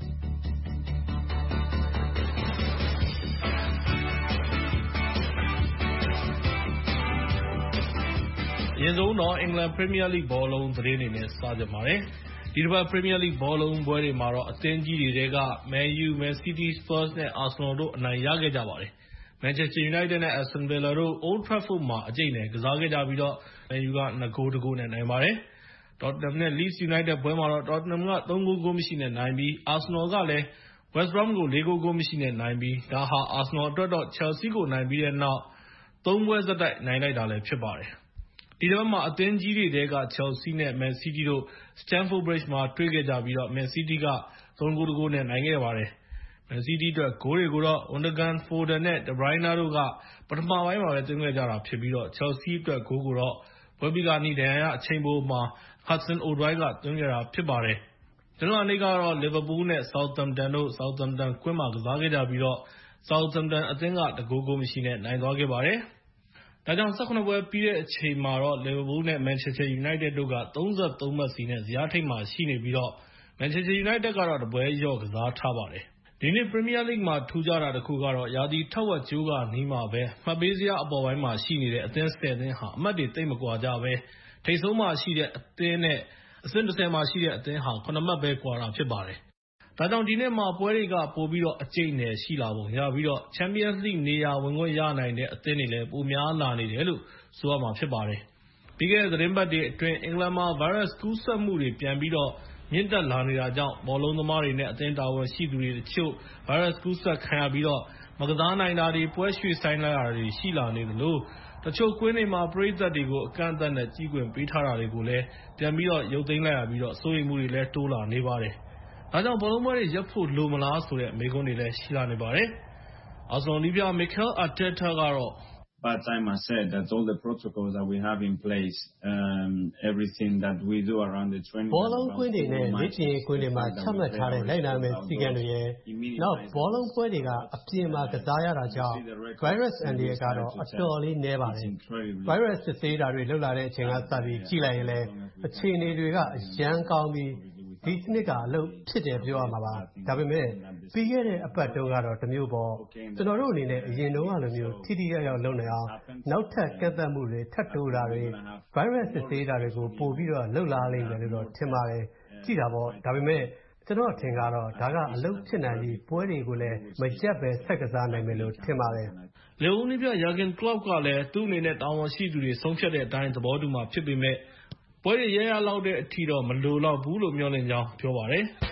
S21: အရင်ဆုံးတော့အင်္ဂလန် Premier League ဘောလုံးသတင်းတွေနဲ့စကြပါတယ်ဒီတစ်ပတ် Premier League ဘောလုံးပွဲတွေမှာတော့အသင်းကြီးတွေထဲက Man U, Man City, Spurs နဲ့ Arsenal တို့အနိုင်ရခဲ့ကြပါတယ်Manchester United နဲ့ Aston Villa တို့ Old Trafford မှာအကြိတ်နဲ့ကစားခဲ့ကြပြီးတော့ Man U ကနှစ်ဂိုးတစ်ဂိုးနဲ့နိုင်ပါတယ်။ Tottenham နဲ့ Leeds United ပွဲမှာတော့ Tottenham ကသုံးဂိုးဂိုးမရှိနဲ့နိုင်ပြီး Arsenal ကလည်း West Brom ကိုလေးဂိုးဂိုးမရှိနဲ့နိုင်ပြီးဒါဟာ Arsenal အတွက်တော့ Chelsea ကိုနိုင်ပြီးတဲ့နောက်သုံးပွဲဆက်တိုက်နိုင်လိုက်တာလည်းဖြစ်ပါတယ်။ဒီတစ်ပတ်မှာအသင်းကြီးတွေထဲက Chelsea နဲ့ Man City တို့ Stamford Bridge မှာတွေ့ခဲ့ကြပြီးတော့ Man City ကသုံးဂိုးတစ်ဂိုးနဲ့နိုင်ခဲ့ပါတယ်။ Man City အတွက်ဂိုးတွေကိုတော့ Gundogan, Foden နဲ့ De Bruyne တို့ကပထမပိုင်းမှာပဲသွင်းခဲ့ကြတာဖြစ်ပြီးတော့ Chelsea အတွက်ဂိုးကိုတော့ပွဲပြီးခါနီးဒဏ်ရာရအချိန်ပိုမှာ Hudson-Odoi ကသွင်းခဲ့တာဖြစ်ပါတယ်။တနင်္လာနေ့ကတော့ Liverpool နဲ့ Southampton တို့ Southampton ကွင်းမှာကစားခဲ့ကြပြီးတော့ Southampton အသင်းကတစ်ဂိုးဂိုးမရှိနဲ့နိုင်သွားခဲ့ပါတယ်။ဒါကြောင့်၁၇ပွဲပြီးတဲ့အချိန်မှာတော့ Liverpool နဲ့ Manchester United တို့ကသုံးဆယ့်သုံးမှတ်စီနဲ့ဇယားထိပ်မှာရှိနေပြီးတော့ Manchester United ကတော့တပွဲလျော့ကစားထားပါတယ်။ဒီနေ့ Premier League မှာထူးခြားတာတစ်ခုကတော့ရာသီထက်ဝက်ကြိုးကာနီးမှာပဲမှတ်ပေးစရာအပေါ်ပိုင်းမှာရှိနေတဲ့အသင်းဆယ်သင်းဟာအမှတ်တွေသိပ်မကွာကြပဲထိပ်ဆုံးမှာရှိတဲ့အသင်းနဲ့အဆင့်တစ်ဆယ်မှာရှိတဲ့အသင်းဟာခုနှစ်မှတ်ပဲကွာတာဖြစ်ပါတယ်။ဒါကြောင့်ဒီနေ့မှာပွဲတွေကပိုပြီးတော့အကျိတ်နယ်ရှိလာပုံရပြီးတော့ Champions League နေရာဝင်ခွင့်ရနိုင်တဲ့အသင်းတွေလည်းပိုများလာနေတယ်လို့ဆိုရမှာဖြစ်ပါတယ်။ပြီးခဲ့တဲ့သတင်းပတ်တွေအတွင်းအင်္ဂလန်မှာ virus ကူးစက်မှုတွေပြန်ပြီးတော့မြင့်တက်လာနေတာကြောင့်ဘောလုံးသမားတွေနဲ့အသင်းတာဝန်ရှိသူတွေတချို့ virus ကူးစက်ခံရပြီးတော့မကစားနိုင်တာတွေပွဲရွှေ့ဆိုင်းလိုက်ရတာတွေရှိလာနေသလိုတချို့ကွင်းတွေမှာပရိသတ်တွေကိုအကန့်အသတ်နဲ့ကြီးကွင်ပေးထားတာတွေကိုလည်းပြန်ပြီးတော့ရုပ်သိမ်းလိုက်ရပြီးတော့စိုးရိမ်မှုတွေလည်းတိုးလာနေပါတယ်။ဒါကြောင့်ဘောလုံးပွဲတွေရပ်ဖို့လိုမလားဆိုတဲ့မေးခွန်းတွေလည်းရှိလာနေပါတယ်။ Arsenal နည်းပြ Mikel Arteta ကတော့
S22: But I must say that all the protocols that we have in place, um, everything that we do around the training.
S23: ဘောလုံးကွင်းတွေနဲ့လေ့ကျင့်ရေးကွင်းတွေမှာချမှတ်ထားတဲ့လိုက်နာမယ့်စည်းကမ်းတွေရဲ့နောက်ဘောလုံးပွဲတွေကအပြင်မှာကစားရတာကြောင့် virus အန္တရာယ်ကတော့အတော်လေးနည်းပါတယ်။ virus စစ်ဆေးတာတွေလုပ်လာတဲ့အချိန်ကစပြီးကြည့်လိုက်ရင်လည်းအခြေအနေတွေကအရန်ကောင်းပြီးဒီစနစ်ကအလုပ်ဖြစ်တယ်ပြောရမှာပါဒါပေမဲ့ပြီးခဲ့တဲ့အပတ်တုန်းကတော့တမျိုးပေါ့ကျွန်တော်တို့အနေနဲ့အရင်တုန်းကလိုမျိုးထိထိရောက်ရောက်လုပ်နေအောင်နောက်ထပ်ကန့်သတ်မှုတွေထပ်တိုးတာတွေ virus စစ်ဆေးတာတွေကိုပို့ပြီးတော့လှုပ်လာလိမ့်မယ်လို့တော့ထင်ပါတယ်ကြည့်တာပေါ့ဒါပေမဲ့ကျွန်တော်ထင်ကတော့ဒါကအလုပ်ဖြစ်နိုင်ပြီးပွဲတွေကိုလည်းမကြက်ပဲဆက်ကစားနိုင်မယ်လို့ထင်ပါတယ်
S21: လေဦးနီးပြ Jurgen Klopp ကလည်းသူ့အနေနဲ့တာဝန်ရှိသူတွေဆုံးဖြတ်တဲ့အတိုင်းသဘောတူမှာဖြစ်ပေမဲ့ပွဲတွေရရလောက်တဲ့အထိတော့မလိုတော့ဘူးလို့မျှော်လင့်ကြောင်းပြောပါတယ်။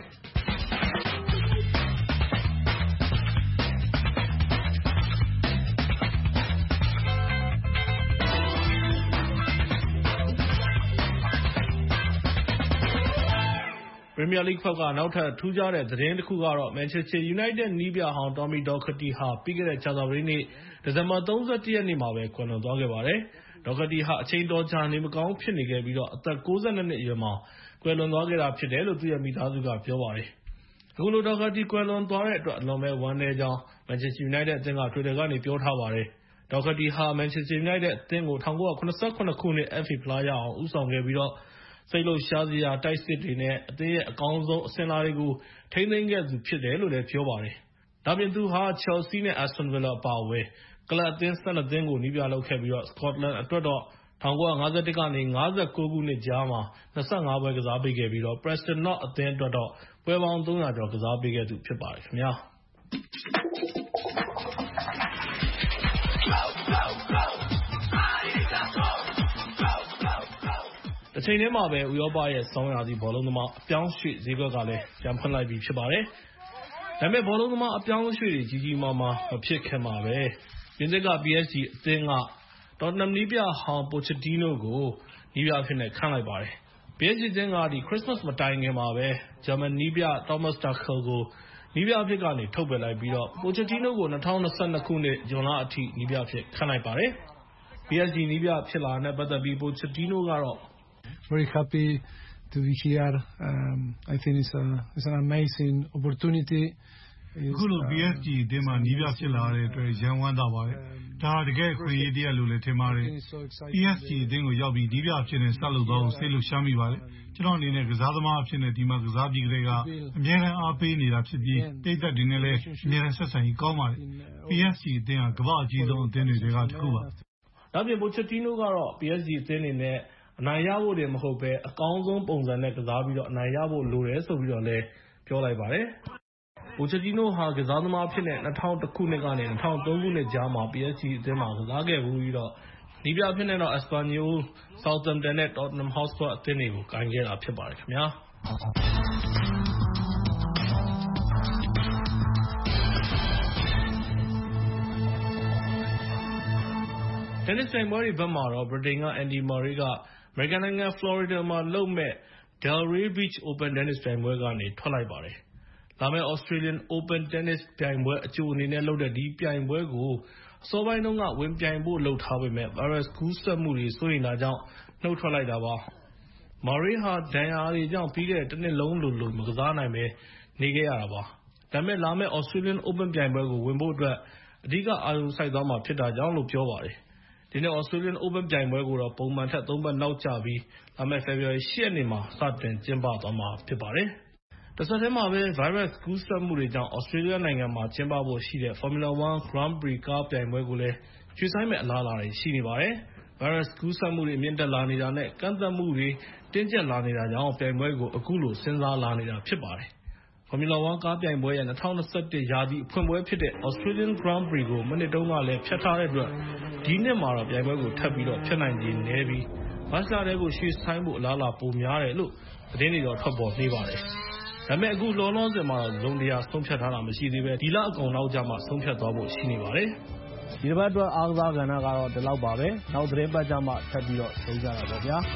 S21: Premier League ဘက်ကနောက်ထပ်ထူးခြားတဲ့သတင်းတစ်ခုကတော့ Manchester United နည်းပြဟောင်း Tommy Docherty ဟာပြီးခဲ့တဲ့ကြာသပတေးနေ့ဒီဇင်ဘာလ ၃၁ ရက်နေ့မှာပဲကွယ်လွန်သွားခဲ့ပါတယ်။ Docherty ဟာအချိန်တော်ကြာနေမကောင်းဖြစ်နေခဲ့ပြီးတော့အသက်၉၂ နှစ်အရွယ်မှာကွယ်လွန်သွားခဲ့တာဖြစ်တယ်လို့သူ့ရဲ့မိသားစုကပြောပါတယ်။အခုလို Docherty ကွယ်လွန်သွားတဲ့အတွက်အလွန်ပဲဝမ်းနည်းကြောင်း Manchester United အသင်းက Twitter ကနေပြောထားပါတယ်။ Docherty ဟာ Manchester United အသင်းကို၁၉၇၇ ခုနှစ် F A ဖလားရအောင်ဦးဆောင်ခဲ့ပြီးတော့စိတ်လှုပ်ရှားစရာတိုက်စစ်တွေနဲ့အသင်းရဲ့အကောင်းဆုံးအစဉ်အလာတွေကိုထိန်းသိမ်းခဲ့သူဖြစ်တယ်လို့လည်းပြောပါတယ်။ဒါပြင်သူဟာ Chelsea နဲ့ Aston Villa အပါအဝင်ကလပ်အသင်း၁၂သင်းကိုနည်းပြလုပ်ခဲ့ပြီးတော့ Scotland အတွက်တော့၁၉၅၁ ကနေ၅၉ ခုနှစ်ကြားမှာ၂၅ပွဲကစားပေးခဲ့ပြီးတော့ Preston North အသင်းအတွက်တော့ပွဲပေါင်း၃၀၀ကျော်ကစားပေးခဲ့သူဖြစ်ပါတယ်ခင်ဗျာ။တတစ်ချိန်တည်းမှာပဲဥရောပရဲ့ဆောင်းရာသီဘောလုံးသမားအပြောင်းရွှေ့ဈေးကွက်ကလည်းပြန်ဖွင့်လိုက်ပြီဖြစ်ပါတယ်။ဒါပေမဲ့ဘောလုံးသမားအပြောင်းရွှေ့တွေကြီးကြီးမားမားမဖြစ်ခင်မှာပဲပြင်သစ်က ပီ အက်စ် ဂျီ အသင်းကတော်တနမ်နည်းပြဟောင်းပိုချက်တီနိုကိုနည်းပြအဖြစ်နဲ့ခန့်လိုက်ပါတယ်။ ပီ အက်စ် ဂျီ အသင်းကဒီခရစ်စမတ်မတိုင်ခင်မှာပဲဂျာမန်နည်းပြ Thomas Tuchel ကိုနည်းပြအဖြစ်ကနေထုတ်ပယ်လိုက်ပြီးတော့ပိုချက်တီနိုကို၂၀၂၂ ခုနှစ်ဇွန်လအထိနည်းပြအဖြစ်ခန့်လိုက်ပါတယ်။ ပီ အက်စ် ဂျီ နည်းပြဖြစ်လာတာနဲ့ပတ်သက်ပြီးပိုချက်တီနိုကတော့
S1: Very happy to be here. Um, I think it's a it's an amazing opportunity.
S2: အခုလို ပီ အက်စ် ဂျီ အသင်းမှာနည်းပြဖြစ်လာတဲ့အတွက်ရန်ဝမ်းသာပါတယ်။ဒါတကယ်ခွင့်ရတရားလို့လည်းထင်ပါတယ်။ ပီ အက်စ် ဂျီ အသင်းကိုရောက်ပြီးနည်းပြဖြစ်နေဆက်လုပ်တော့စိတ်လှရှားမိပါတယ်။ကျွန်တော်အနေနဲ့ကစားသမားအဖြစ်နဲ့ဒီမှာကစားပြီးကြတဲ့ကအများအားအားပေးနေတာဖြစ်ပြီးတိတ်သက်တွေနဲ့လည်းအများနဲ့ဆက်ဆံရေးကောင်းပါတယ်။ ပီ အက်စ် ဂျီ အသင်းကကမ္ဘာ့အကြီးဆုံးအသင်းတွေကတစ်ခုပါ
S21: ။ဒါပြင်ပိုချက်တီနိုကတော့ ပီ အက်စ် ဂျီ အသင်းအနေနဲ့အနိုင်ရဖို့တင်မဟုတ်ဘဲအကောင်းဆုံးပုံစံနဲ့ကစားပြီးတော့အနိုင်ရဖို့လိုတယ်ဆိုပြီးတော့လည်းပြောလိုက်ပါတယ်။ပိုချက်တီနိုဟာကစားသမားဖြစ်တဲ့၂၀၀၁ခုနှစ်ကနေ၂၀၀၃ခုနှစ်ကြားမှာ ပီ အက်စ် ဂျီ အသင်းမှာကစားခဲ့ဘူးပြီးတော့နည်းပြအဖြစ်နဲ့တော့ Espanyol, Southampton နဲ့ Tottenham Hotspur အသင်းတွေကိုကိုင်ခဲ့တာဖြစ်ပါတယ်ခင်ဗျာ။တင်းနစ်ပြိုင်ပွဲတွေဘက်မှာတော့ဗြိတိန်က Andy Murray ကအမေရိကန်နိုင်ငံဖလော်ရီဒါမှာလုပ်မဲ့ Delray Beach Open တင်းနစ်ပြိုင်ပွဲကနေထွက်လိုက်ပါတယ်။လာမယ့် Australian Open တင်းနစ်ပြိုင်ပွဲအကြိုအနေနဲ့လုပ်တဲ့ဒီပြိုင်ပွဲကိုအစောပိုင်းတုန်းကဝင်ပြိုင်ဖို့လုပ်ထားပေမဲ့ Virus ကူးစက်မှုတွေစိုးရိမ်တာကြောင့်နှုတ်ထွက်လိုက်တာပါ။ Murray ဟာဒဏ်ရာတွေကြောင့်ပြီးခဲ့တဲ့တစ်နှစ်လုံးလိုလိုမကစားနိုင်ပဲနေခဲ့ရတာပါ။ဒါပေမဲ့လာမယ့် Australian Open ပြိုင်ပွဲကိုဝင်ဖို့အတွက်အဓိကအာရုံစိုက်သွားမှာဖြစ်တာကြောင့်လို့ပြောပါတယ်။ဒီနေ့ Australian Open ပြိုင်ပွဲကိုတော့ပုံမှန်ထက်သုံးပတ်နောက်ကျပြီးလာမယ့် ဖေဖော်ဝါရီ၈ ရက်နေ့မှာစတင်ကျင်းပသွားမှာဖြစ်ပါတယ်။တစ်ဆက်တည်းမှာပဲ Virus ကူးစက်မှုတွေကြောင့် Australia နိုင်ငံမှာကျင်းပဖို့ရှိတဲ့ Formula One Grand Prix ကားပြိုင်ပွဲကိုလည်းရွှေ့ဆိုင်းမယ့်အလားအလာတွေရှိနေပါတယ်။ Virus ကူးစက်မှုတွေမြင့်တက်လာနေတာနဲ့ကန့်သတ်မှုတွေတင်းကျပ်လာနေတာကြောင့်ပြိုင်ပွဲကိုအခုလိုစဉ်းစားလာနေတာဖြစ်ပါတယ်။ Formula One ကားပြိုင်ပွဲရဲ့၂၀၂၁ရာသီအဖွင့်ပွဲဖြစ်တဲ့ Australian Grand Prix ကိုမနှစ်တုန်းကလည်းဖျက်ထားတဲ့အတွက်ဒီနှစ်မှာတော့ပြိုင်ပွဲကိုထပ်ပြီးတော့ဖျက်နိုင်ခြေနည်းပြီးမတ်လထဲကိုရွှေ့ဆိုင်းဖို့အလားအလာပိုများတယ်လို့သတင်းတွေတော့ထွက်ပေါ်နေပါတယ်။ဒါပေမဲ့အခုလောလောဆယ်မှာတော့ဇုံတရားဆုံးဖြတ်ထားတာမရှိသေးပဲဒီလအကုန်လောက်ကျမှဆုံးဖြတ်သွားဖို့ရှိနေပါတယ်။ဒီတစ်ပတ်အတွက်အားကစားကဏ္ဍကတော့ဒီလောက်ပါပဲ။နောက်သတင်းပတ်ကြမှာထပ်ပြီးတော့ဆုံးကြတာပေါ့ဗျာ။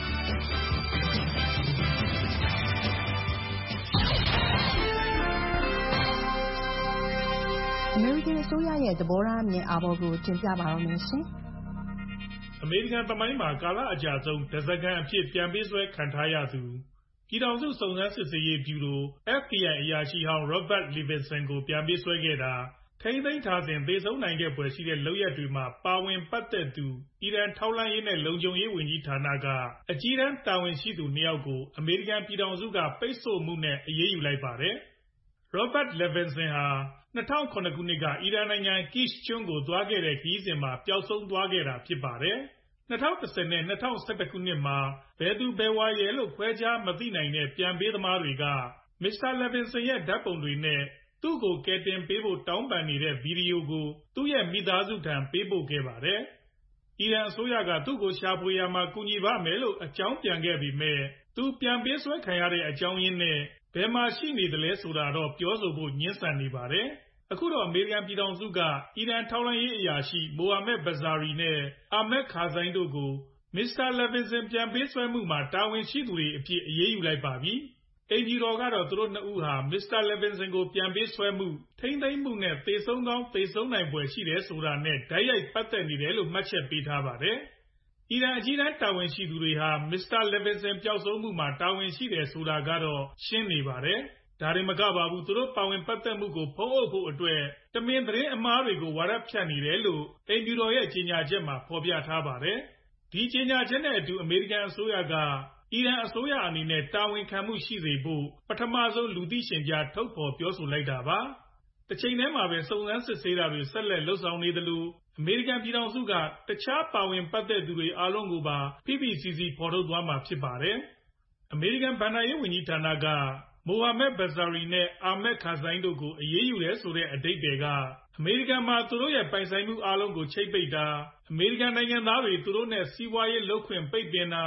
S3: အမေရိကန်အစိုးရရဲ့သဘောထားအမြင်အာဘော်ကိုတင်ပြပါတော့မယ်ရှင်။
S24: အမေရိကန်သမိုင်းမှာကာလအကြာဆုံးဓားစာခံအဖြစ်ပြန်ပေးဆွဲခံထားရသူပြည်ထောင်စုစုံစမ်းစစ်ဆေးရေးဗျူရို အက်ဖ်ဘီအိုင် အရာရှိဟောင်း Robert Levinson ကိုပြန်ပေးဆွဲခဲ့တာထိန်းသိမ်းထားစဉ်သေဆုံးနိုင်ခဲ့ဖွယ်ရှိတဲ့လုပ်ရပ်တွေမှာပါဝင်ပတ်သက်သူအီရန်ထောက်လှမ်းရေးနဲ့လုံခြုံရေးဝန်ကြီးဌာနကအကြီးတန်းတာဝန်ရှိသူနှစ်ယောက်ကိုအမေရိကန်ပြည်ထောင်စုကပိတ်ဆို့မှုနဲ့အရေးယူလိုက်ပါတယ်။ Robert Levinson ဟာ၂၀၀၇ခုနှစ်ကအီရန်နိုင်ငံ Kish ကျွန်းကိုသွားခဲ့တဲ့ခရီးစဉ်မှာပျောက်ဆုံးသွားခဲ့တာဖြစ်ပါတယ်။၂၀၁၀နဲ့၂၀၁၁ခုနှစ်မှာဘယ်သူဘယ်ဝါရယ်လို့ခွဲခြားမသိနိုင်တဲ့ပြန်ပေးသမားတွေကမစ္စတာ Levinson ရဲ့ဓာတ်ပုံတွေနဲ့သူ့ကိုကယ်တင်ပေးဖို့တောင်းပန်နေတဲ့ဗီဒီယိုကိုသူ့ရဲ့မိသားစုထံပေးပို့ခဲ့ပါတယ်။အီရန်အစိုးရကသူ့ကိုရှာဖွေရာမှာကူညီပါမယ်လို့အကြောင်းပြန်ခဲ့ပေမဲ့သူပြန်ပေးဆွဲခံရတဲ့အကြောင်းရင်းနဲ့ဘယ်မှာရှိနေသလဲဆိုတာတော့ပြောဆိုဖို့ငြင်းဆန်နေပါတယ်။အခုတော့အမေရိကန်ပြည်ထောင်စုကအီရန်ထောက်လှမ်းရေးအရာရှိ Mohammad Bazari နဲ့ Ahmed Karzai တို့ကိုမစ္စတာ Levinson ပြန်ပေးဆွဲမှုမှာတာဝန်ရှိသူတွေအဖြစ်အရေးယူလိုက်ပါပြီ။အိမ်ဖြူတော်ကတော့သူတို့နှစ်ဦးဟာမစ္စတာ Levinson ကိုပြန်ပေးဆွဲမှုထိန်းသိမ်းမှုနဲ့သေဆုံးကောင်းသေဆုံးနိုင်ဖွယ်ရှိတယ်ဆိုတာနဲ့တိုက်ရိုက်ပတ်သက်နေတယ်လို့မှတ်ချက်ပေးထားပါတယ်။အီရန်အကြီးတန်းတာဝန်ရှိသူတွေဟာမစ္စတာ Levinson ပျောက်ဆုံးမှုမှာတာဝန်ရှိတယ်ဆိုတာကတော့ရှင်းနေပါတယ်။ဒါတင်မကပါဘူးသူတို့ပါဝင်ပတ်သက်မှုကိုဖုံးအုပ်ဖို့အတွက်တမင်သတင်းအမှားတွေကိုဝါဒဖြန့်နေတယ်လို့အိမ်ဖြူတော်ရဲ့ကြေညာချက်မှာဖော်ပြထားပါတယ်။ဒီကြေညာချက်နဲ့အတူအမေရိကန်အစိုးရကအီရန်အစိုးရအနေနဲ့တာဝန်ခံမှုရှိစေဖို့ပထမဆုံးလူသိရှင်ကြားထုတ်ဖော်ပြောဆိုလိုက်တာပါ။တစ်ချိန်တည်းမှာပဲစုံစမ်းစစ်ဆေးတာတွေဆက်လက်လုပ်ဆောင်နေသလိုအမေရိကန်ပြည်ထောင်စုကတခြားပါဝင်ပတ်သက်သူတွေအားလုံးကိုပါဖိဖိစီးစီးဖော်ထုတ်သွားမှာဖြစ်ပါတယ်။အမေရိကန်ဘဏ္ဍာရေးဝန်ကြီးဌာနကMohammad Bazari နဲ့ Ahmed Karzai တို့ကိုအရေးယူတယ်ဆိုတဲ့အဓိပ္ပာယ်ကအမေရိကန်မှာသူတို့ရဲ့ပိုင်ဆိုင်မှုအားလုံးကိုချိတ်ပိတ်တာအမေရိကန်နိုင်ငံသားတွေသူတို့နဲ့စီးပွားရေးလုပ်ခွင့်ပိတ်ပင်တာ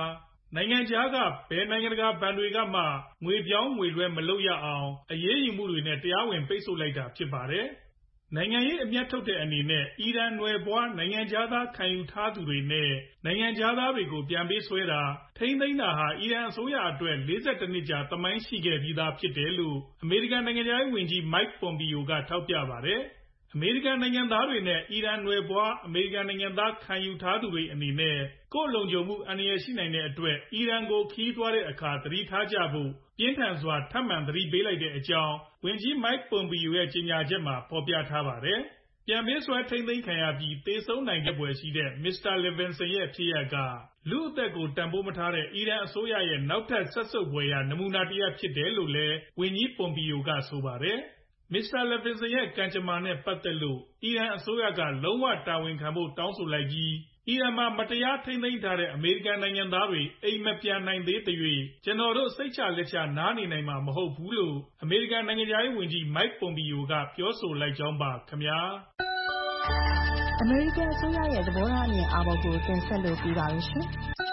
S24: နိုင်ငံခြားကဘယ်နိုင်ငံတကာဘဏ်တွေကမှငွေပြောင်းငွေလွှဲမလုပ်ရအောင်အရေးယူမှုတွေနဲ့တရားဝင်ပိတ်ဆို့လိုက်တာဖြစ်ပါတယ်။နိုင်ငံရေးအမြတ်ထုတ်တဲ့အနေနဲ့အီရန်နွယ်ဖွားနိုင်ငံခြားသားခံယူထားသူတွေနဲ့နိုင်ငံခြားသားတွေကိုပြန်ပေးဆွဲတာထိန်းသိမ်းတာဟာအီရန်အစိုးရအတွက်လေးဆယ်တစ်နှစ်ကြာသမိုင်းရှိခဲ့ပြီးသားဖြစ်တယ်လို့အမေရိကန်နိုင်ငံခြားရေးဝန်ကြီး Mike Pompeo ကထောက်ပြပါတယ်။အမေရိကန်နိုင်ငံသားတွေနဲ့အီရန်နွယ်ဖွားအမေရိကန်နိုင်ငံသားခံယူထားသူတွေအနေနဲ့ကိုယ့်လုံခြုံမှုအန္တရာယ်ရှိနိုင်တဲ့အတွက်အီရန်ကိုခရီးသွားတဲ့အခါသတိထားကြဖို့ပြင်းထန်စွာထပ်မံသတိပေးလိုက်တဲ့အကြောင်းဝန်ကြီး Mike Pompeo ရဲ့ကြေညာချက်မှာဖော်ပြထားပါတယ်။ပြန်ပေးဆွဲထိန်းသိမ်းခံရပြီးသေဆုံးနိုင်တဲ့ဖွယ်ရှိတဲ့ မစ္စတာ Levinson ရဲ့ဖြစ်ရပ်ကလူ့အသက်ကိုတန်ဖိုးမထားတဲ့အီရန်အစိုးရရဲ့နောက်ထပ်စက်ဆုပ်ဖွယ်ရာနမူနာတစ်ရပ်ဖြစ်တယ်လို့လည်းဝန်ကြီး Pompeo ကဆိုပါတယ်။မစ္စတာ Levinson ရဲ့ကံကြမ္မာနဲ့ပတ်သက်လို့အီရန်အစိုးရကလုံးဝတာဝန်ခံဖို့တောင်းဆိုလိုက်ပြီးအီရန်မှာမတရားထိန်းသိမ်းထားတဲ့အမေရိကန်နိုင်ငံသားတွေအိမ်မပြန်နိုင်သေးသရွေ့ကျွန်တော်တို့စိတ်ချလက်ချနားနေနိုင်မှာမဟုတ်ဘူးလို့အမေရိကန်နိုင်ငံခြားရေးဝန်ကြီး Mike Pompeo ကပြောဆိုလိုက်ကြောင်းပါခင်ဗျာ
S3: အမေရိကန်အစိုးရရဲ့သဘောထားအမြင်အာဘော်ကိုတင်ဆက်လို့ပြီးပါပြီရှင်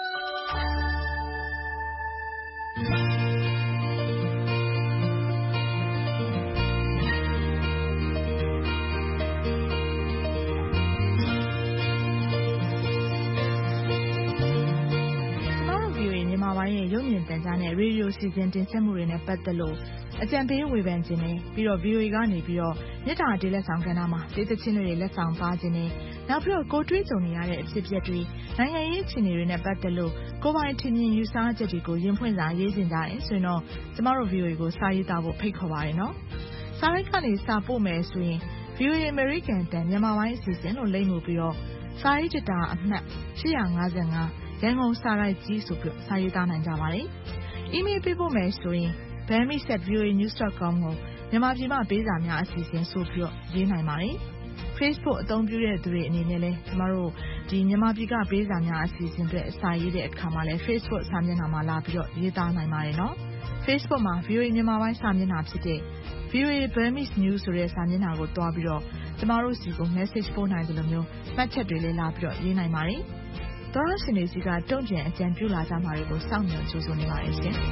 S3: ရုပ်မြင်သံကြားနဲ့ရေဒီယိုစီစဉ်တင်ဆက်မှုတွေနဲ့ပတ်သက်လို့အကြံပေးဝေဖန်ခြင်းနဲ့ပြီးတော့ ဗီအိုအေ ကနေပြီးတော့မြစ်တာဒေးလက်ဆောင်ကဏ္ဍမှာဒေသချင်းတွေလက်ဆောင်ပါခြင်းနဲ့နောက်ပြီးတော့ကိုတွေးကြုံနေရတဲ့အဖြစ်အပျက်တွေနိုင်ငံရေးအခြေအနေတွေနဲ့ပတ်သက်လို့ကိုပိုင်ထင်မြင်ယူဆချက်တွေကိုရင်ဖွင့်စာရေးတင်ကြတယ်ဆိုရင်တော့ကျမတို့ ဗီအိုအေ ကိုစာရေးသားဖို့ဖိတ်ခေါ်ပါတယ်နော်စာရိုက်ကနေစာပို့မယ်ဆိုရင် ဗီအိုအေ American တန်မြန်မာပိုင်းအစီအစဉ်လို့လိမ့်မှုပြီးတော့စာရေးတတာအမှတ်ရှစ်၅၅ရန်ကုန်စာရိုက်ကြီးဆိုပြီးစာရေးသားနိုင်ကြပါတယ်။ email ပေးဖို့မယ်ဆိုရင် burmese at v o a news dot com ကိုမြန်မာပြည်မှာပေးစာများအစီအစဉ်ဆိုပြီးရေးနိုင်ပါတယ်။ Facebook အသုံးပြုတဲ့သူတွေအနေနဲ့လည်းကျမတို့ဒီမြန်မာပြည်ကပေးစာများအစီအစဉ်တွေအစာရေးတဲ့အခါမှာလည်း Facebook စာမျက်နှာမှာလာပြီးတော့ရေးသားနိုင်ပါတယ်နော်။ Facebook မှာ ဗီအိုအေ မြန်မာပိုင်းစာမျက်နှာဖြစ်တဲ့ ဗီအိုအေ Burmese News ဆိုတဲ့စာမျက်နှာကိုတွားပြီးတော့ကျမတို့စီကို message ပို့နိုင်တယ်လို့မျိုးမှတ်ချက်တွေလည်းလာပြီးတော့ရေးနိုင်ပါတယ်။သောရရှင်တွေစီကတုံ့ပြန်အကြံပြုလာကြမှာတွေကိုစောင့်မျှော်ကြိုဆိုနေပါတယ်ရှင်။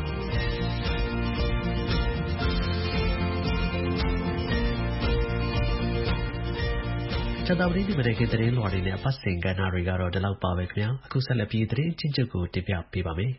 S5: ကျန်တော်ပရိသတ်တွေကသတင်းလွှာတွေနဲ့အပတ်စဉ်ကဏ္ဍတွေကတော့ဒီလောက်ပါပဲခင်ဗျာအခုဆက်လက်ပြီးသတင်းချင်းချုပ်ကိုတင်ပြပေးပါမယ်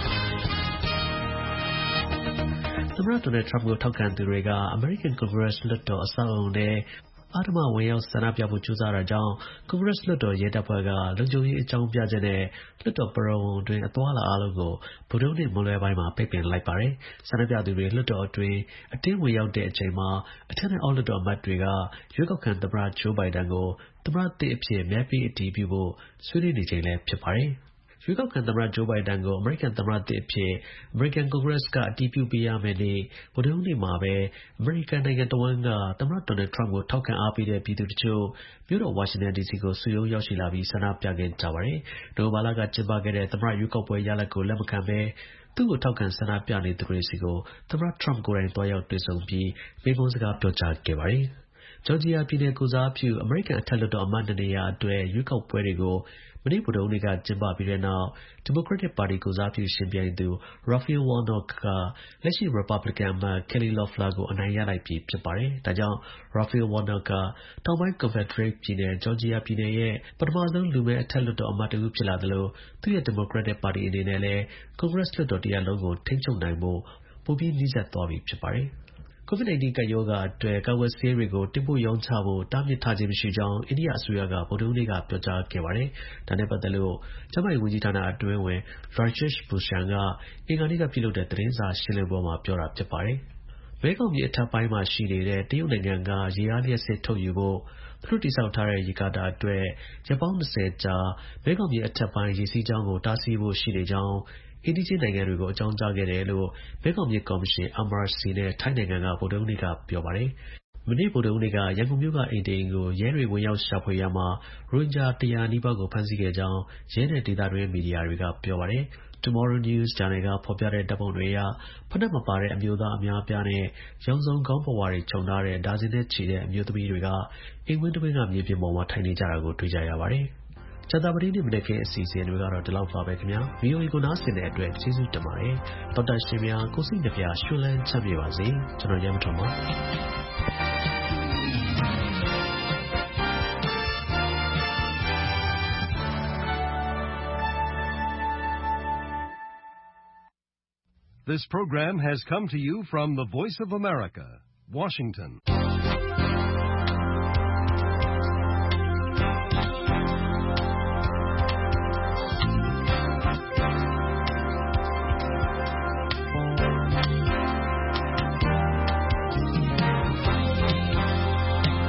S5: သမ္မတဒေါ်နယ်ထရမ့်ကိုထောက်ခံသူတွေက American Congress လွှတ်တော်အဆောက်အအုံထဲအဓမ္မဝင်ရောက်ဆန္ဒပြဖို့ကြိုးစားတာကြောင့် Congress လွှတ်တော်ရဲတပ်ဖွဲ့ကလုံခြုံရေးအကြောင်းပြချက်နဲ့လွှတ်တော်ပရဝုဏ်အတွင်းအသွားအလာအားလုံးကိုဗုဒ္ဓဟူးနေ့မွန်းလွဲပိုင်းမှာပိတ်ပင်လိုက်ပါတယ်။ဆန္ဒပြသူတွေလွှတ်တော်အတွင်းအတင်းဝင်ရောက်တဲ့အချိန်မှာအထက်နဲ့အောက်လွှတ်တော်အမတ်တွေကရွေးကောက်ခံသမ္မတ Joe Biden ကိုသမ္မတသစ်အဖြစ်မဲပေးအတည်ပြုဖို့ဆွေးနွေးနေချိန်လည်းဖြစ်ပါတယ်။ရွေးကောက်ခံသမ္မတ Joe Biden ကို American သမ္မတသစ်အဖြစ် American Congress ကအတည်ပြုပေးရမယ့်နေ့ဗုဒ္ဓဟူးနေ့မှာပဲ American နိုင်ငံတစ်ဝန်းကသမ္မတ Donald Trump ကိုထောက်ခံအားပေးတဲ့ပြည်သူတချို့မြို့တော် Washington ဒီ စီကိုစုရုံးရောက်ရှိလာပြီးဆန္ဒပြခဲ့ကြပါတယ်။နိုဝင်ဘာလကကျင်းပခဲ့တဲ့သမ္မတရွေးကောက်ပွဲရလဒ်ကိုလက်မခံဘဲသူ့ကိုထောက်ခံဆန္ဒပြနေသူတွေစီကိုသမ္မတ Trump ကိုယ်တိုင်သွားရောက်တွေ့ဆုံပြီးမိန့်ခွန်းစကားပြောကြားခဲ့ပါတယ်။ဂျော်ဂျီယာပြည်နယ်ကိုယ်စားပြုအမေရိကန်အထက်လွှတ်တော်အမတ်နှစ်နေရာအတွက်ရွေးကောက်ပွဲတွေကိုမနေ့ဗုဒ္ဓဟူးနေ့ကကျင်းပပြီးတဲ့နောက်ဒီမိုကရက်တစ်ပါတီကိုယ်စားပြုရှင်ပြိုင်သူ Raphael Warnock ကလက်ရှိ Republican အမတ် Kelly Loeffler ကိုအနိုင်ရလိုက်ပြီဖြစ်ပါတယ်။ဒါကြောင့် Raphael Warnock ကတောင်ပိုင်း Confederate ပြည်နယ်ဂျော်ဂျီယာပြည်နယ်ရဲ့ပထမဆုံးလူမည်းအထက်လွှတ်တော်အမတ်တစ်ဦးဖြစ်လာသလိုသူ့ရဲ့ဒီမိုကရက်တစ်ပါတီအနေနဲ့လည်း Congress လွှတ်တော်တစ်ရပ်လုံးကိုထိန်းချုပ်နိုင်ဖို့ပိုပြီးနီးစပ်သွားပြီဖြစ်ပါတယ်။ COVID 19 ကပ်ရောဂါအတွက်ကာကွယ်ဆေးတွေကိုတင်ပို့ရောင်းချဖို့တားမြစ်ထားခြင်းမရှိကြောင်းအိန္ဒိယအစိုးရကဗုဒ္ဓဟူးနေ့ကပြောကြားခဲ့ပါတယ်။ဒါနဲ့ပတ်သက်လို့ကျန်းမာရေးဝန်ကြီးဌာနအတွင်းဝန် Rajesh Bhushan ကအင်္ဂါနေ့ကပြုလုပ်တဲ့သတင်းစာရှင်းလင်းပွဲမှာပြောတာဖြစ်ပါတယ်။မဲခေါင်မြစ်အထက်ပိုင်းမှာရှိနေတဲ့တရုတ်နိုင်ငံကရေအားလျှပ်စစ်ထုတ်ယူဖို့သူတို့တည်ဆောက်ထားတဲ့ရေကာတာအတွက်ရက်ပေါင်း၂၀ကြာမဲခေါင်မြစ်အထက်ပိုင်းရေစီးကြောင်းကိုတားဆီးဖို့ရှိနေကြောင်းအိန္ဒိချင်းနိုင်ငံတွေကိုအကြောင်းကြားခဲ့တယ်လို့မဲခေါင်မြစ်ကော်မရှင် M R C နဲ့ထိုင်းနိုင်ငံကဗုဒ္ဓဟူးနေ့ကပြောပါတယ်။မနေ့ဗုဒ္ဓဟူးနေ့ကရန်ကုန်မြို့ကအိမ်တအိမ်ကိုရဲတွေဝင်ရောက်ရှာဖွေရာမှာရိုဟင်ဂျာတစ်ရာနီးပါးကိုဖမ်းဆီးခဲ့ကြောင်းရဲနဲ့ဒေသတွင်းမီဒီယာတွေကပြောပါတယ်။ Tomorrow News ဂျာနယ်ကဖော်ပြတဲ့ဓာတ်ပုံတွေအရဖိနပ်မပါတဲ့အမျိုးသားအများအပြားနဲ့ရောင်စုံခေါင်းပဝါတွေခြုံထားတဲ့ဒါဇင်နဲ့ချီတဲ့အမျိုးသမီးတွေကအိမ်ဝင်းတစ်ဝင်းကမြေပြင်ပေါ်မှာထိုင်နေကြတာကိုတွေ့ကြရပါတယ်။ကြာသပတေးနေ့မနက်ခင်းအစီအစဉ်တွေကတော့ဒီလောက်ပါပဲခင်ဗျာ ဗွီအိုအေ ကိုနားဆင်တဲ့အတွက်ကျေးဇူးတင်ပါတယ်ဒေါက်တာရှင်များကိုစိတ်နှပြရွှင်လန်းချမ်းမြေပါစေကျွန်တော်ရဲမထွန်းပါ
S8: This program has come to you from the Voice of America, Washington.